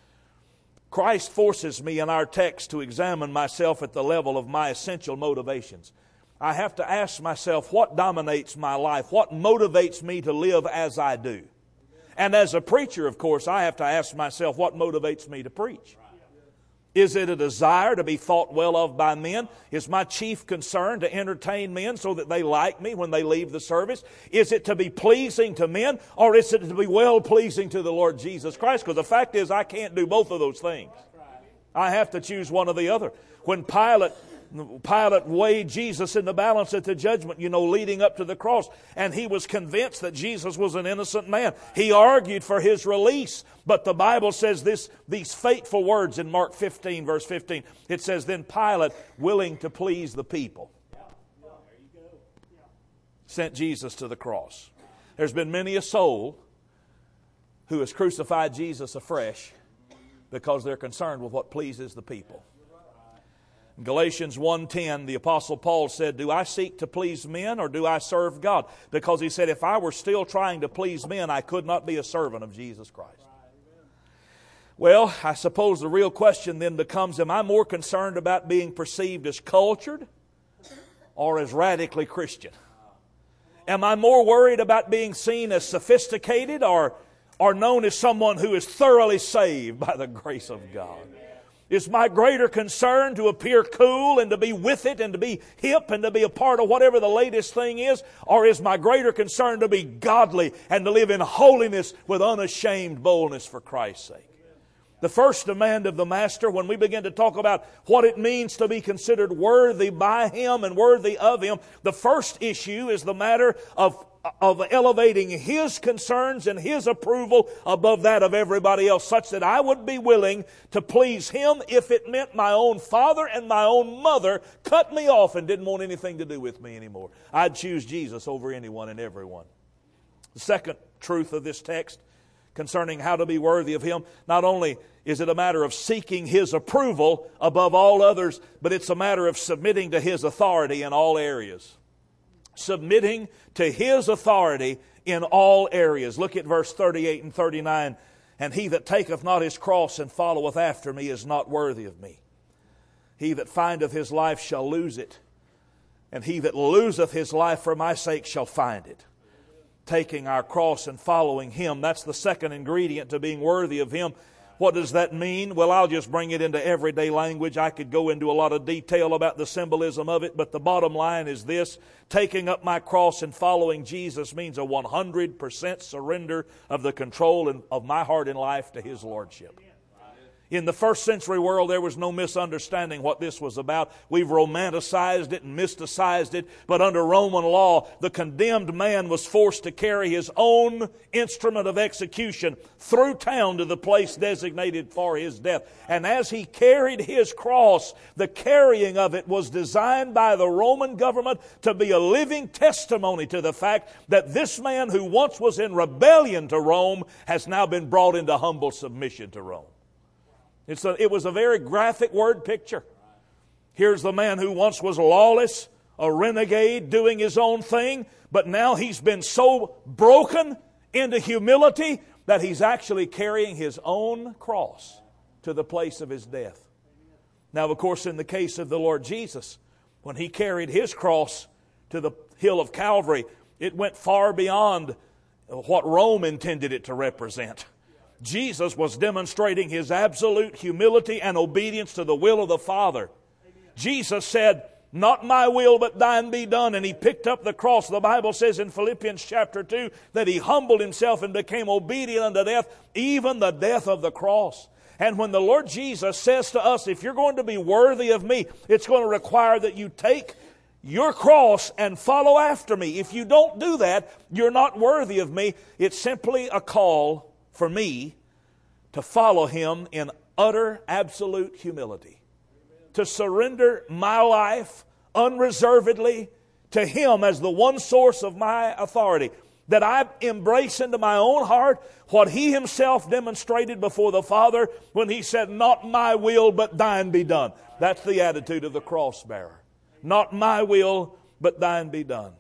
Christ forces me in our text to examine myself at the level of my essential motivations. I have to ask myself, what dominates my life? What motivates me to live as I do? And as a preacher, of course, I have to ask myself, what motivates me to preach? Is it a desire to be thought well of by men? Is my chief concern to entertain men so that they like me when they leave the service? Is it to be pleasing to men, or is it to be well-pleasing to the Lord Jesus Christ? Because the fact is, I can't do both of those things. I have to choose one or the other. When Pilate Pilate weighed Jesus in the balance at the judgment, you know, leading up to the cross, and he was convinced that Jesus was an innocent man. He argued for His release, but the Bible says this, these fateful words in Mark fifteen, verse fifteen. It says, then Pilate, willing to please the people, sent Jesus to the cross. There's been many a soul who has crucified Jesus afresh because they're concerned with what pleases the people. In Galatians one ten, the Apostle Paul said, do I seek to please men or do I serve God? Because he said, if I were still trying to please men, I could not be a servant of Jesus Christ. Well, I suppose the real question then becomes, am I more concerned about being perceived as cultured or as radically Christian? Am I more worried about being seen as sophisticated or, or known as someone who is thoroughly saved by the grace of God? Is my greater concern to appear cool and to be with it and to be hip and to be a part of whatever the latest thing is? Or is my greater concern to be godly and to live in holiness with unashamed boldness for Christ's sake? The first demand of the Master, when we begin to talk about what it means to be considered worthy by Him and worthy of Him, the first issue is the matter of of elevating His concerns and His approval above that of everybody else, such that I would be willing to please Him if it meant my own father and my own mother cut me off and didn't want anything to do with me anymore. I'd choose Jesus over anyone and everyone. The second truth of this text concerning how to be worthy of Him, not only is it a matter of seeking His approval above all others, but it's a matter of submitting to His authority in all areas. Submitting to His authority in all areas. Look at verse thirty-eight and thirty-nine. And he that taketh not his cross and followeth after me is not worthy of me. He that findeth his life shall lose it, and he that loseth his life for my sake shall find it. Taking our cross and following Him, that's the second ingredient to being worthy of Him. What does that mean? Well, I'll just bring it into everyday language. I could go into a lot of detail about the symbolism of it, but the bottom line is this. Taking up my cross and following Jesus means a one hundred percent surrender of the control of my heart and life to His Lordship. In the first century world, there was no misunderstanding what this was about. We've romanticized it and mysticized it. But under Roman law, the condemned man was forced to carry his own instrument of execution through town to the place designated for his death. And as he carried his cross, the carrying of it was designed by the Roman government to be a living testimony to the fact that this man who once was in rebellion to Rome has now been brought into humble submission to Rome. It's a, it was a very graphic word picture. Here's the man who once was lawless, a renegade, doing his own thing, but now he's been so broken into humility that he's actually carrying his own cross to the place of his death. Now, of course, in the case of the Lord Jesus, when He carried His cross to the hill of Calvary, it went far beyond what Rome intended it to represent. Jesus was demonstrating His absolute humility and obedience to the will of the Father. Jesus said, "Not my will, but thine be done." And He picked up the cross. The Bible says in Philippians chapter two that He humbled Himself and became obedient unto death, even the death of the cross. And when the Lord Jesus says to us, if you're going to be worthy of me, it's going to require that you take your cross and follow after me. If you don't do that, you're not worthy of me. It's simply a call for me to follow Him in utter, absolute humility. To surrender my life unreservedly to Him as the one source of my authority. That I embrace into my own heart what He Himself demonstrated before the Father when He said, "Not my will, but thine be done." That's the attitude of the cross bearer. Not my will, but thine be done.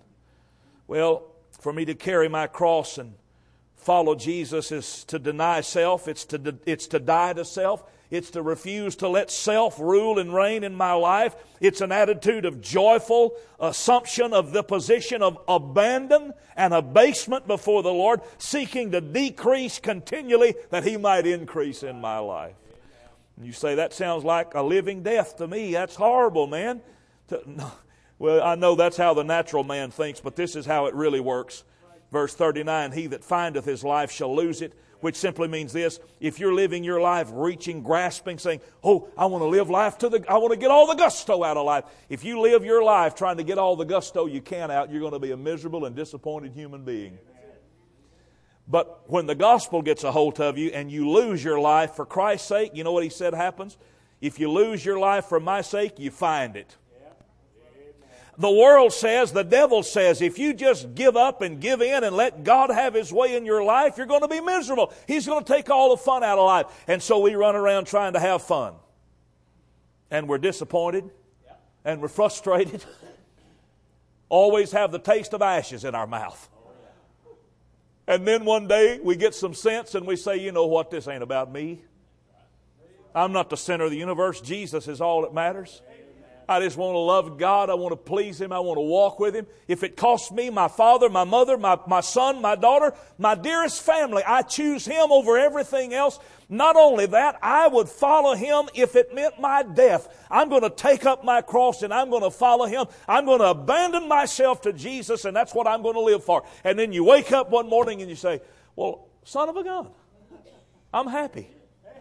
Well, for me to carry my cross and follow Jesus is to deny self. It's to, it's to die to self. It's to refuse to let self rule and reign in my life. It's an attitude of joyful assumption of the position of abandon and abasement before the Lord, seeking to decrease continually that He might increase in my life. And you say, that sounds like a living death to me. That's horrible, man. To, no. Well, I know that's how the natural man thinks, but this is how it really works. Verse thirty-nine, "He that findeth his life shall lose it," which simply means this: if you're living your life reaching, grasping, saying, "Oh, I want to live life to the, I want to get all the gusto out of life." If you live your life trying to get all the gusto you can out, you're going to be a miserable and disappointed human being. But when the gospel gets a hold of you and you lose your life for Christ's sake, you know what He said happens? If you lose your life for my sake, you find it. The world says, the devil says, if you just give up and give in and let God have His way in your life, you're going to be miserable. He's going to take all the fun out of life. And so we run around trying to have fun. And we're disappointed. And we're frustrated. Always have the taste of ashes in our mouth. And then one day we get some sense and we say, you know what, this ain't about me. I'm not the center of the universe. Jesus is all that matters. I just want to love God. I want to please Him. I want to walk with Him. If it costs me my father, my mother, my, my son, my daughter, my dearest family, I choose Him over everything else. Not only that, I would follow Him if it meant my death. I'm going to take up my cross and I'm going to follow Him. I'm going to abandon myself to Jesus, and that's what I'm going to live for. And then you wake up one morning and you say, well, son of a gun, I'm happy.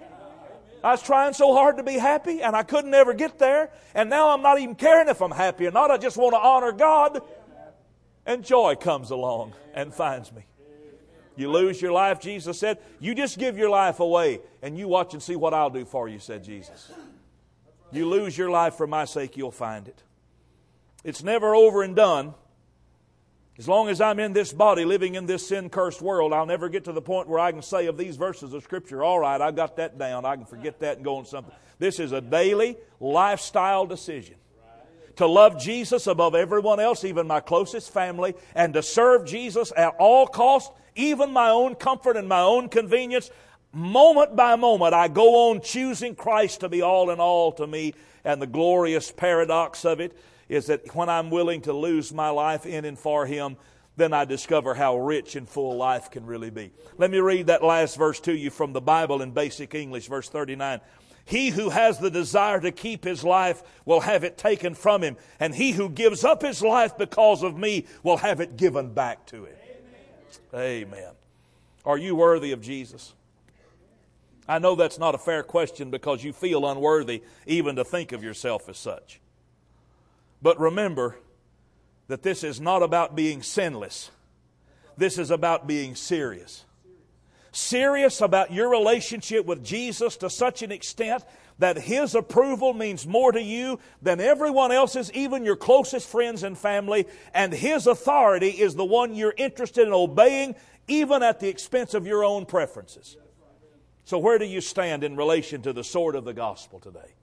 I was trying so hard to be happy, and I couldn't ever get there. And now I'm not even caring if I'm happy or not. I just want to honor God. And joy comes along and finds me. You lose your life, Jesus said. You just give your life away, and you watch and see what I'll do for you, said Jesus. You lose your life for my sake, you'll find it. It's never over and done. As long as I'm in this body, living in this sin-cursed world, I'll never get to the point where I can say of these verses of Scripture, all right, I got that down. I can forget that and go on something. This is a daily lifestyle decision. To love Jesus above everyone else, even my closest family, and to serve Jesus at all costs, even my own comfort and my own convenience. Moment by moment, I go on choosing Christ to be all in all to me. And the glorious paradox of it is that when I'm willing to lose my life in and for Him, then I discover how rich and full life can really be. Let me read that last verse to you from the Bible in basic English, verse thirty-nine. He who has the desire to keep his life will have it taken from him, and he who gives up his life because of me will have it given back to him. Amen. Amen. Are you worthy of Jesus? I know that's not a fair question because you feel unworthy even to think of yourself as such. But remember that this is not about being sinless. This is about being serious. Serious about your relationship with Jesus to such an extent that His approval means more to you than everyone else's, even your closest friends and family. And His authority is the one you're interested in obeying, even at the expense of your own preferences. So where do you stand in relation to the sword of the gospel today?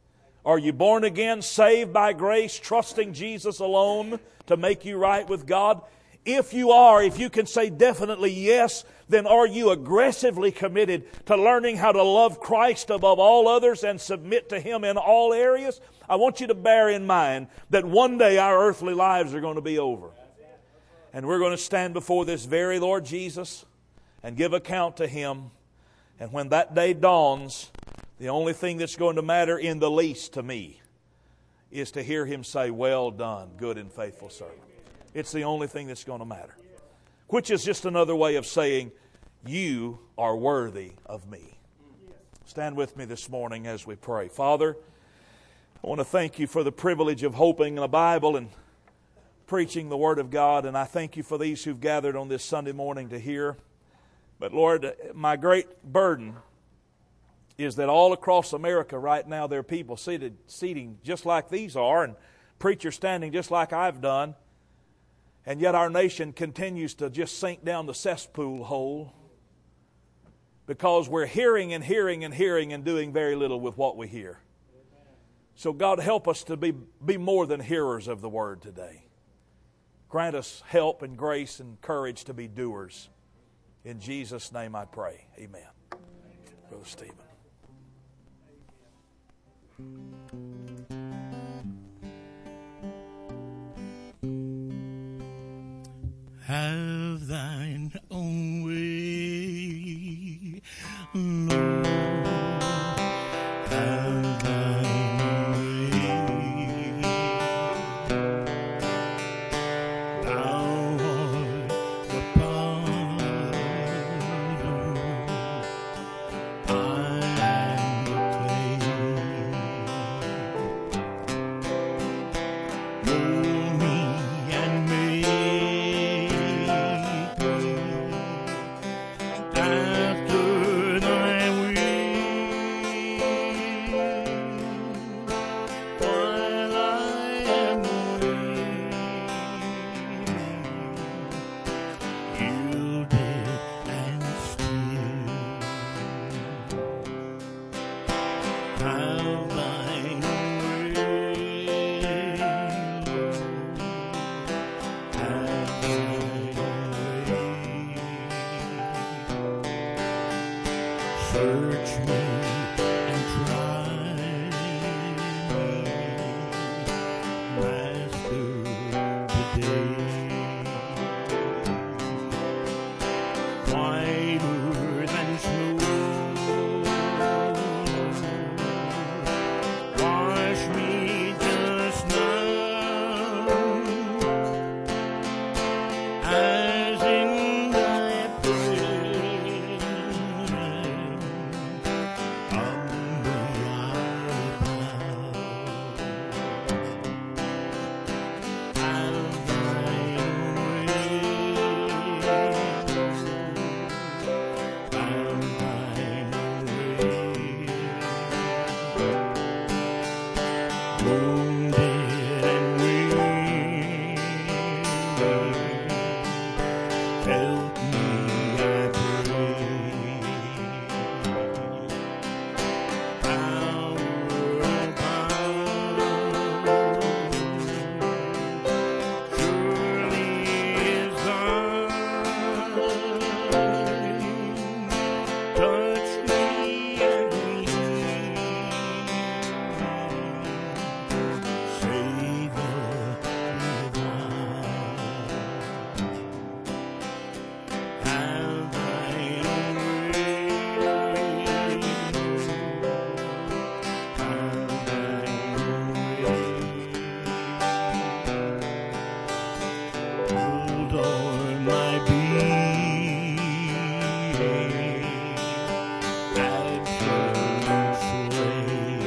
Are you born again, saved by grace, trusting Jesus alone to make you right with God? If you are, if you can say definitely yes, then are you aggressively committed to learning how to love Christ above all others and submit to Him in all areas? I want you to bear in mind that one day our earthly lives are going to be over. And we're going to stand before this very Lord Jesus and give account to Him. And when that day dawns, the only thing that's going to matter in the least to me is to hear Him say, "Well done, good and faithful servant." It's the only thing that's going to matter. Which is just another way of saying, you are worthy of me. Stand with me this morning as we pray. Father, I want to thank You for the privilege of opening the Bible and preaching the Word of God. And I thank You for these who've gathered on this Sunday morning to hear. But Lord, my great burden is that all across America right now there are people seated, seating just like these are, and preachers standing just like I've done. And yet our nation continues to just sink down the cesspool hole because we're hearing and hearing and hearing and doing very little with what we hear. So God, help us to be, be more than hearers of the Word today. Grant us help and grace and courage to be doers. In Jesus' name I pray. Amen. Brother Stephen. Have Thine own way, Lord. Have Thine way. Thou art the potter, I am the clay. Mold me and make after Thy will, while I am waiting, yielded and still. Have Thine way, Lord. Have Thine way. Search me and try me, Master, today. Whiter than snow, wash me just now, as in Thy presence. Humbly I bow. Have Thine way, have Thine way. Wounded and weary, help me, I pray. Power of power, surely is Thine. Touch me and heal, Savior divine. Have Thine own way, have Thine own way. Hold on my being, absolute sway.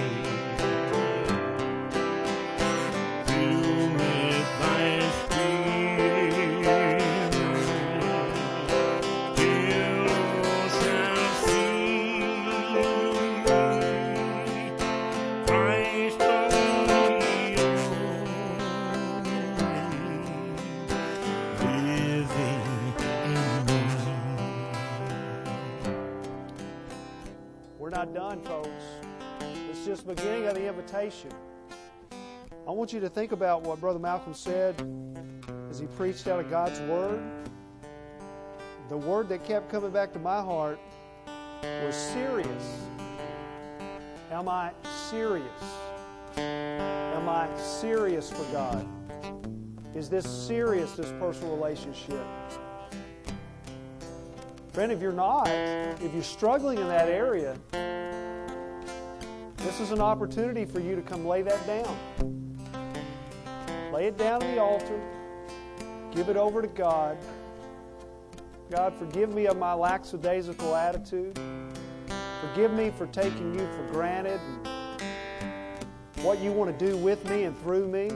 Fill with Thy Spirit, till all shall see Christ only, living in me. We're not done, folks. This just the beginning of the invitation. I want you to think about what Brother Malcolm said as he preached out of God's Word. The word that kept coming back to my heart was serious. Am I serious? Am I serious for God? Is this serious, this personal relationship? Friend, if you're not, if you're struggling in that area, this is an opportunity for you to come lay that down. Lay it down on the altar. Give it over to God. God, forgive me of my lackadaisical attitude. Forgive me for taking you for granted and what you want to do with me and through me.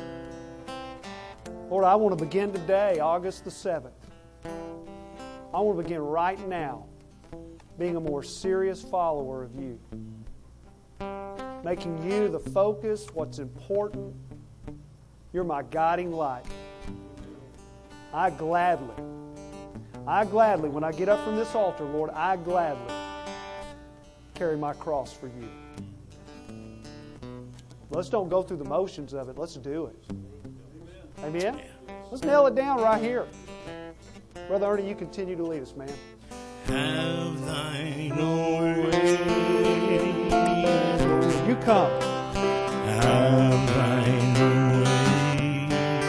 Lord, I want to begin today, August the seventh. I want to begin right now being a more serious follower of you. Making you the focus, what's important. You're my guiding light. I gladly, I gladly, when I get up from this altar, Lord, I gladly carry my cross for you. Let's don't go through the motions of it. Let's do it. Amen? Let's nail it down right here. Brother Ernie, you continue to lead us, man. Have thine own way. You come. Have thine own way.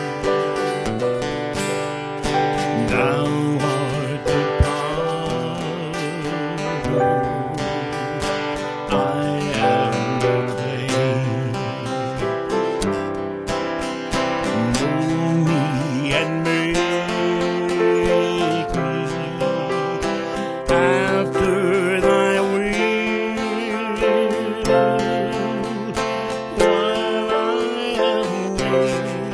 Thou art the potter. I am the clay. Know me and make after thy will, while I am waiting,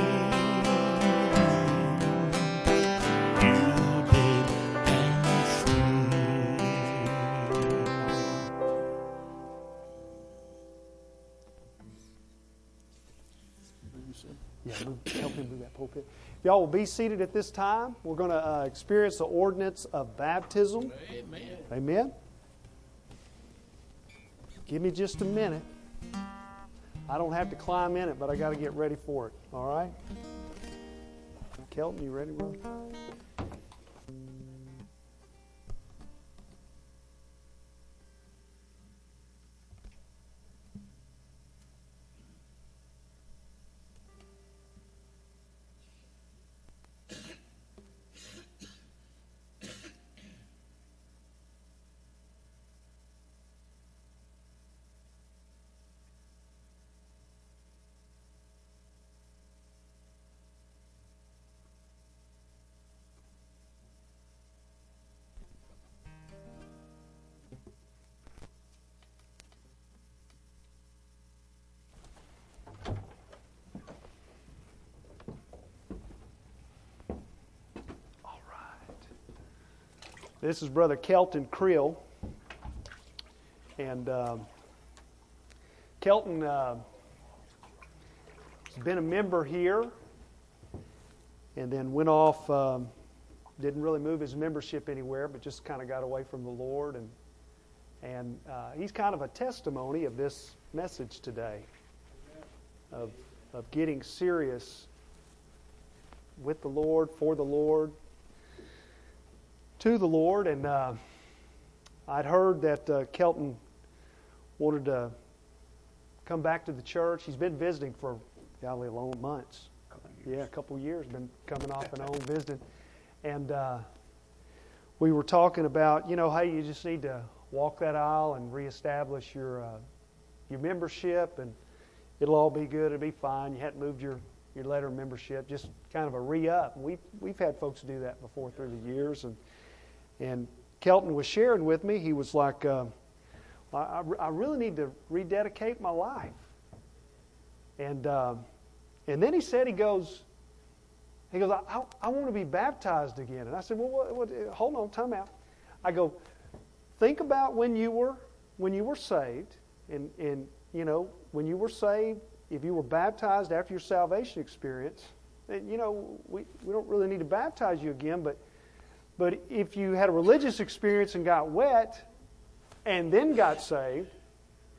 you bid and stay. Yeah, move, help him move that pulpit. If y'all will be seated at this time, we're going to uh, experience the ordinance of baptism. Amen. Amen. Give me just a minute. I don't have to climb in it, but I got to get ready for it. All right? Kelton, you ready, brother? This is Brother Kelton Creel. And um, Kelton uh, has been a member here and then went off, um, didn't really move his membership anywhere, but just kind of got away from the Lord. And, and uh, he's kind of a testimony of this message today, of, of getting serious with the Lord, for the Lord, to the Lord. And uh, I'd heard that uh, Kelton wanted to come back to the church. He's been visiting for, golly, long months. Yeah, a couple of years, been coming off and on visiting. And uh, we were talking about, you know, hey, you just need to walk that aisle and reestablish your uh, your membership, and it'll all be good. It'll be fine. You hadn't moved your, your letter of membership, just kind of a re-up. We've, we've had folks do that before through the years. And And Kelton was sharing with me, he was like, uh, I, I really need to rededicate my life. And uh, and then he said, he goes, he goes, I, I, I want to be baptized again. And I said, well, what, what, hold on, time out. I go, think about when you were when you were saved, and, and you know, when you were saved, if you were baptized after your salvation experience, then, you know, we, we don't really need to baptize you again, but But if you had a religious experience and got wet and then got saved,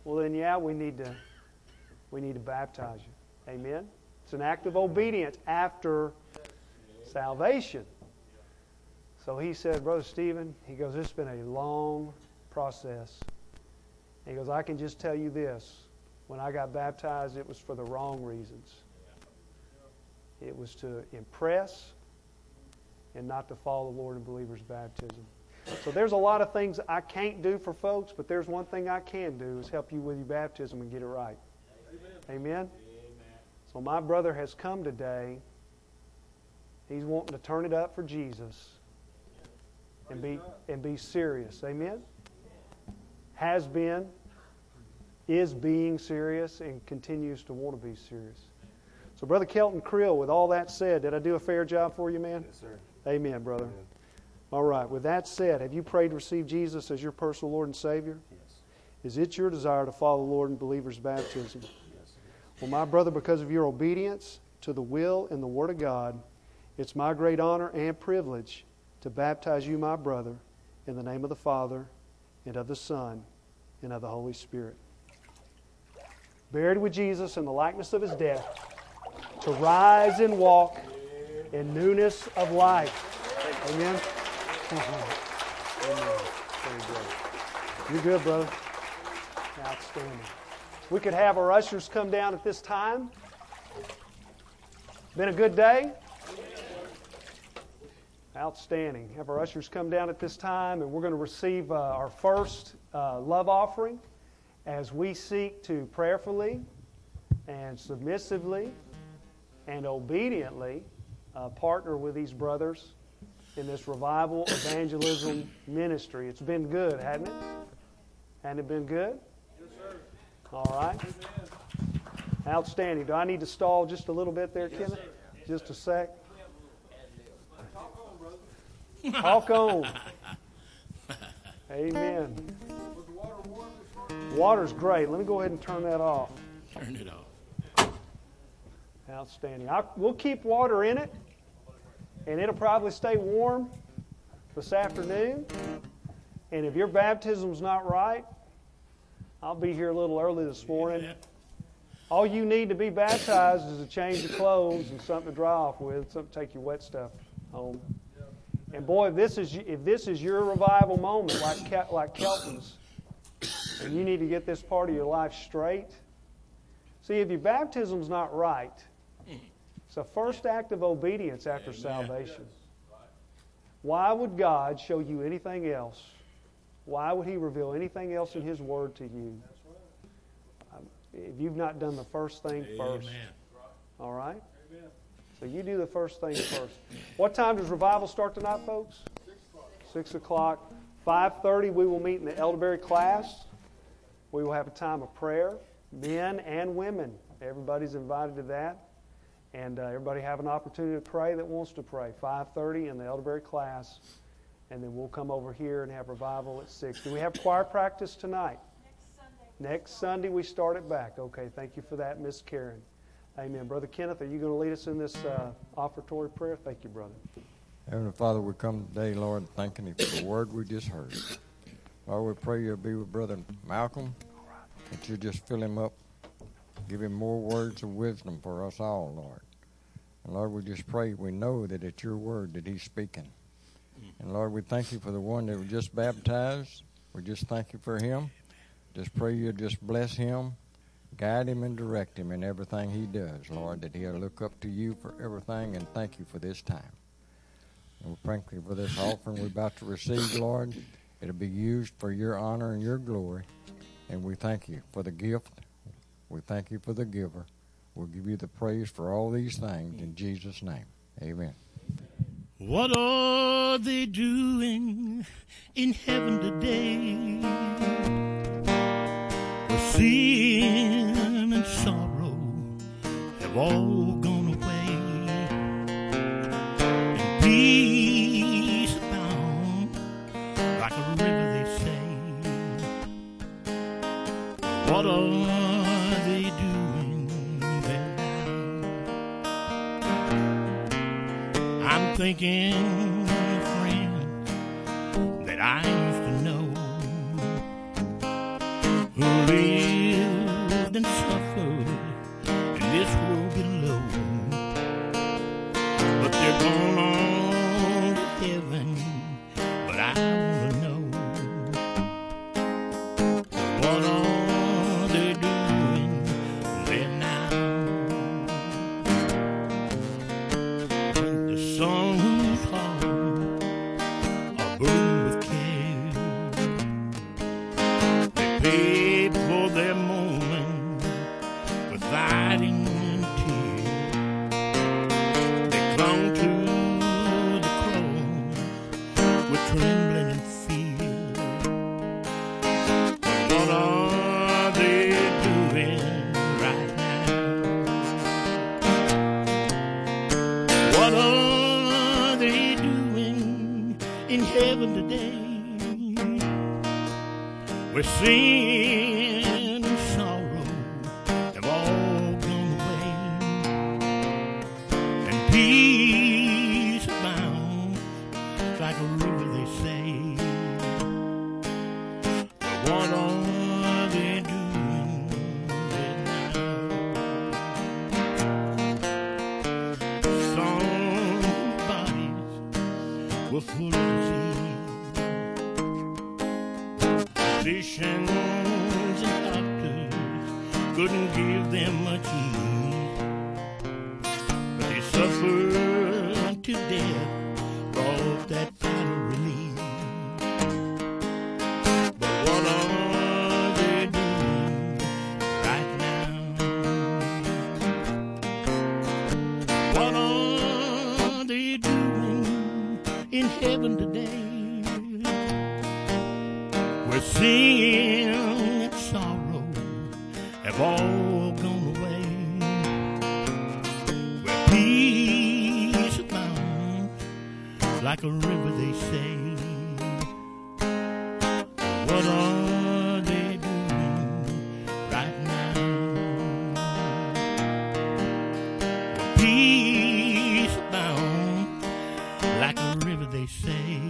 well then yeah, we need to we need to baptize you. Amen? It's an act of obedience after salvation. So he said, Brother Stephen, he goes, it's been a long process. He goes, I can just tell you this. When I got baptized, it was for the wrong reasons. It was to impress and not to follow the Lord in believers' baptism. So there's a lot of things I can't do for folks, but there's one thing I can do is help you with your baptism and get it right. Amen? Amen? So my brother has come today. He's wanting to turn it up for Jesus and be and be serious. Amen? Has been, is being serious, and continues to want to be serious. So Brother Kelton Creel, with all that said, did I do a fair job for you, man? Yes, sir. Amen, brother. Amen. All right. With that said, have you prayed to receive Jesus as your personal Lord and Savior? Yes. Is it your desire to follow the Lord in believers' baptism? Yes. Well, my brother, because of your obedience to the will and the Word of God, it's my great honor and privilege to baptize you, my brother, in the name of the Father, and of the Son, and of the Holy Spirit. Buried with Jesus in the likeness of His death, to rise and walk in newness of life. Amen? Amen. Very good. You're good, brother. Outstanding. We could have our ushers come down at this time. Been a good day? Outstanding. Have our ushers come down at this time, and we're going to receive uh, our first uh, love offering as we seek to prayerfully and submissively and obediently uh, partner with these brothers in this revival evangelism ministry. It's been good, hasn't it? Hasn't it been good? Yes, sir. All right. Amen. Outstanding. Do I need to stall just a little bit there, Kenneth? Yes, just a sec. Talk on. Amen. Water's great. Let me go ahead and turn that off. Turn it off. Outstanding. I, we'll keep water in it, and it'll probably stay warm this afternoon. And if your baptism's not right, I'll be here a little early this morning. All you need to be baptized is a change of clothes and something to dry off with, something to take your wet stuff home. And boy, if this is if this is your revival moment, like like Kelton's, and you need to get this part of your life straight. See, if your baptism's not right, it's a first act of obedience after Amen. Salvation. Why would God show you anything else? Why would He reveal anything else in His Word to you? Um, if you've not done the first thing first. Amen. All right? So you do the first thing first. What time does revival start tonight, folks? Six o'clock. Six o'clock. Five thirty, we will meet in the elderberry class. We will have a time of prayer, men and women. Everybody's invited to that. And uh, everybody have an opportunity to pray that wants to pray. five thirty in the elderberry class. And then we'll come over here and have revival at six. Do we have choir practice tonight? Next Sunday. Next Sunday we start it back. Okay, thank you for that, Miss Karen. Amen. Brother Kenneth, are you going to lead us in this uh, offertory prayer? Thank you, brother. Heavenly Father, we come today, Lord, thanking you for the word we just heard. Lord, we pray you'll be with Brother Malcolm, that you just fill him up, give him more words of wisdom for us all, Lord. And Lord, we just pray, we know that it's your word that he's speaking. And Lord, we thank you for the one that was just baptized. We just thank you for him. Just pray you'll just bless him. Guide him and direct him in everything he does, Lord, that he'll look up to you for everything, and thank you for this time. And we thank you for this offering we're about to receive, Lord. It'll be used for your honor and your glory. And we thank you for the gift. We thank you for the giver. We'll give you the praise for all these things in Jesus' name. Amen. What are they doing in heaven today? Sin and sorrow have all gone away, and peace abound like a river, they say. What are they doing there? I'm thinking, friend, that I used to know who lives gone on to heaven, but I want to know, what are they doing there now? When the sun whose heart are burdened with care, they paid for their moment with fighting and tears. They clung to the cross with trembling and fear. But what are they doing right now? What are they doing in heaven today? Where sin and sorrow have all gone away, and peace abounds like a river, they say. But what are they doing there now? Some bodies were full of disease. Physicians and doctors couldn't give them much ease, but they suffered to death, brought that final relief. But what are they doing right now? What are they doing in heaven today? Where sin and sorrow have all gone away, where peace abounds like a river, they say. What are they doing right now? Where peace abounds like a river, they say.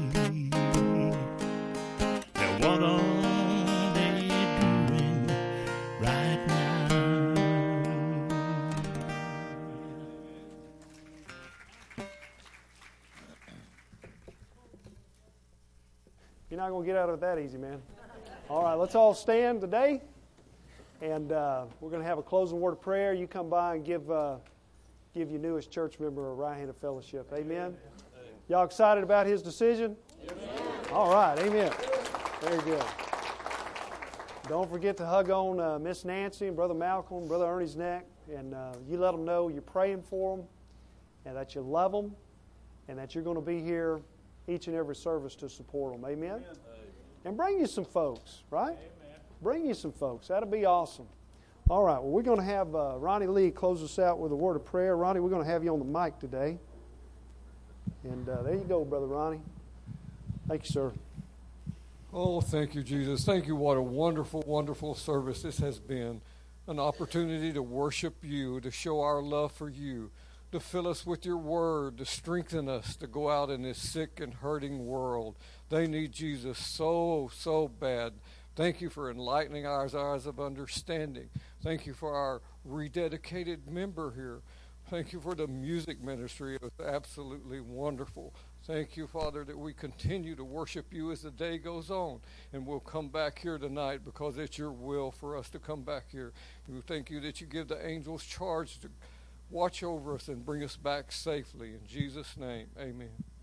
What are they doing right now? You're not going to get out of it that easy, man. All right, let's all stand today. And uh, we're going to have a closing word of prayer. You come by and give uh, give your newest church member a right hand of fellowship. Amen? Y'all excited about his decision? Amen. All right, amen. Very good. Don't forget to hug on uh, Miss Nancy and Brother Malcolm, Brother Ernie's neck, and uh, you let them know you're praying for them and that you love them and that you're going to be here each and every service to support them. Amen? Amen. And bring you some folks, right? Amen. Bring you some folks. That'll be awesome. All right, well, we're going to have uh, Ronnie Lee close us out with a word of prayer. Ronnie, we're going to have you on the mic today. And uh, there you go, Brother Ronnie. Thank you, sir. Oh, thank you, Jesus. Thank you. What a wonderful, wonderful service this has been. An opportunity to worship you, to show our love for you, to fill us with your word, to strengthen us to go out in this sick and hurting world. They need Jesus so, so bad. Thank you for enlightening our eyes of understanding. Thank you for our rededicated member here. Thank you for the music ministry. It was absolutely wonderful. Thank you, Father, that we continue to worship you as the day goes on. And we'll come back here tonight because it's your will for us to come back here. We thank you that you give the angels charge to watch over us and bring us back safely. In Jesus' name, amen.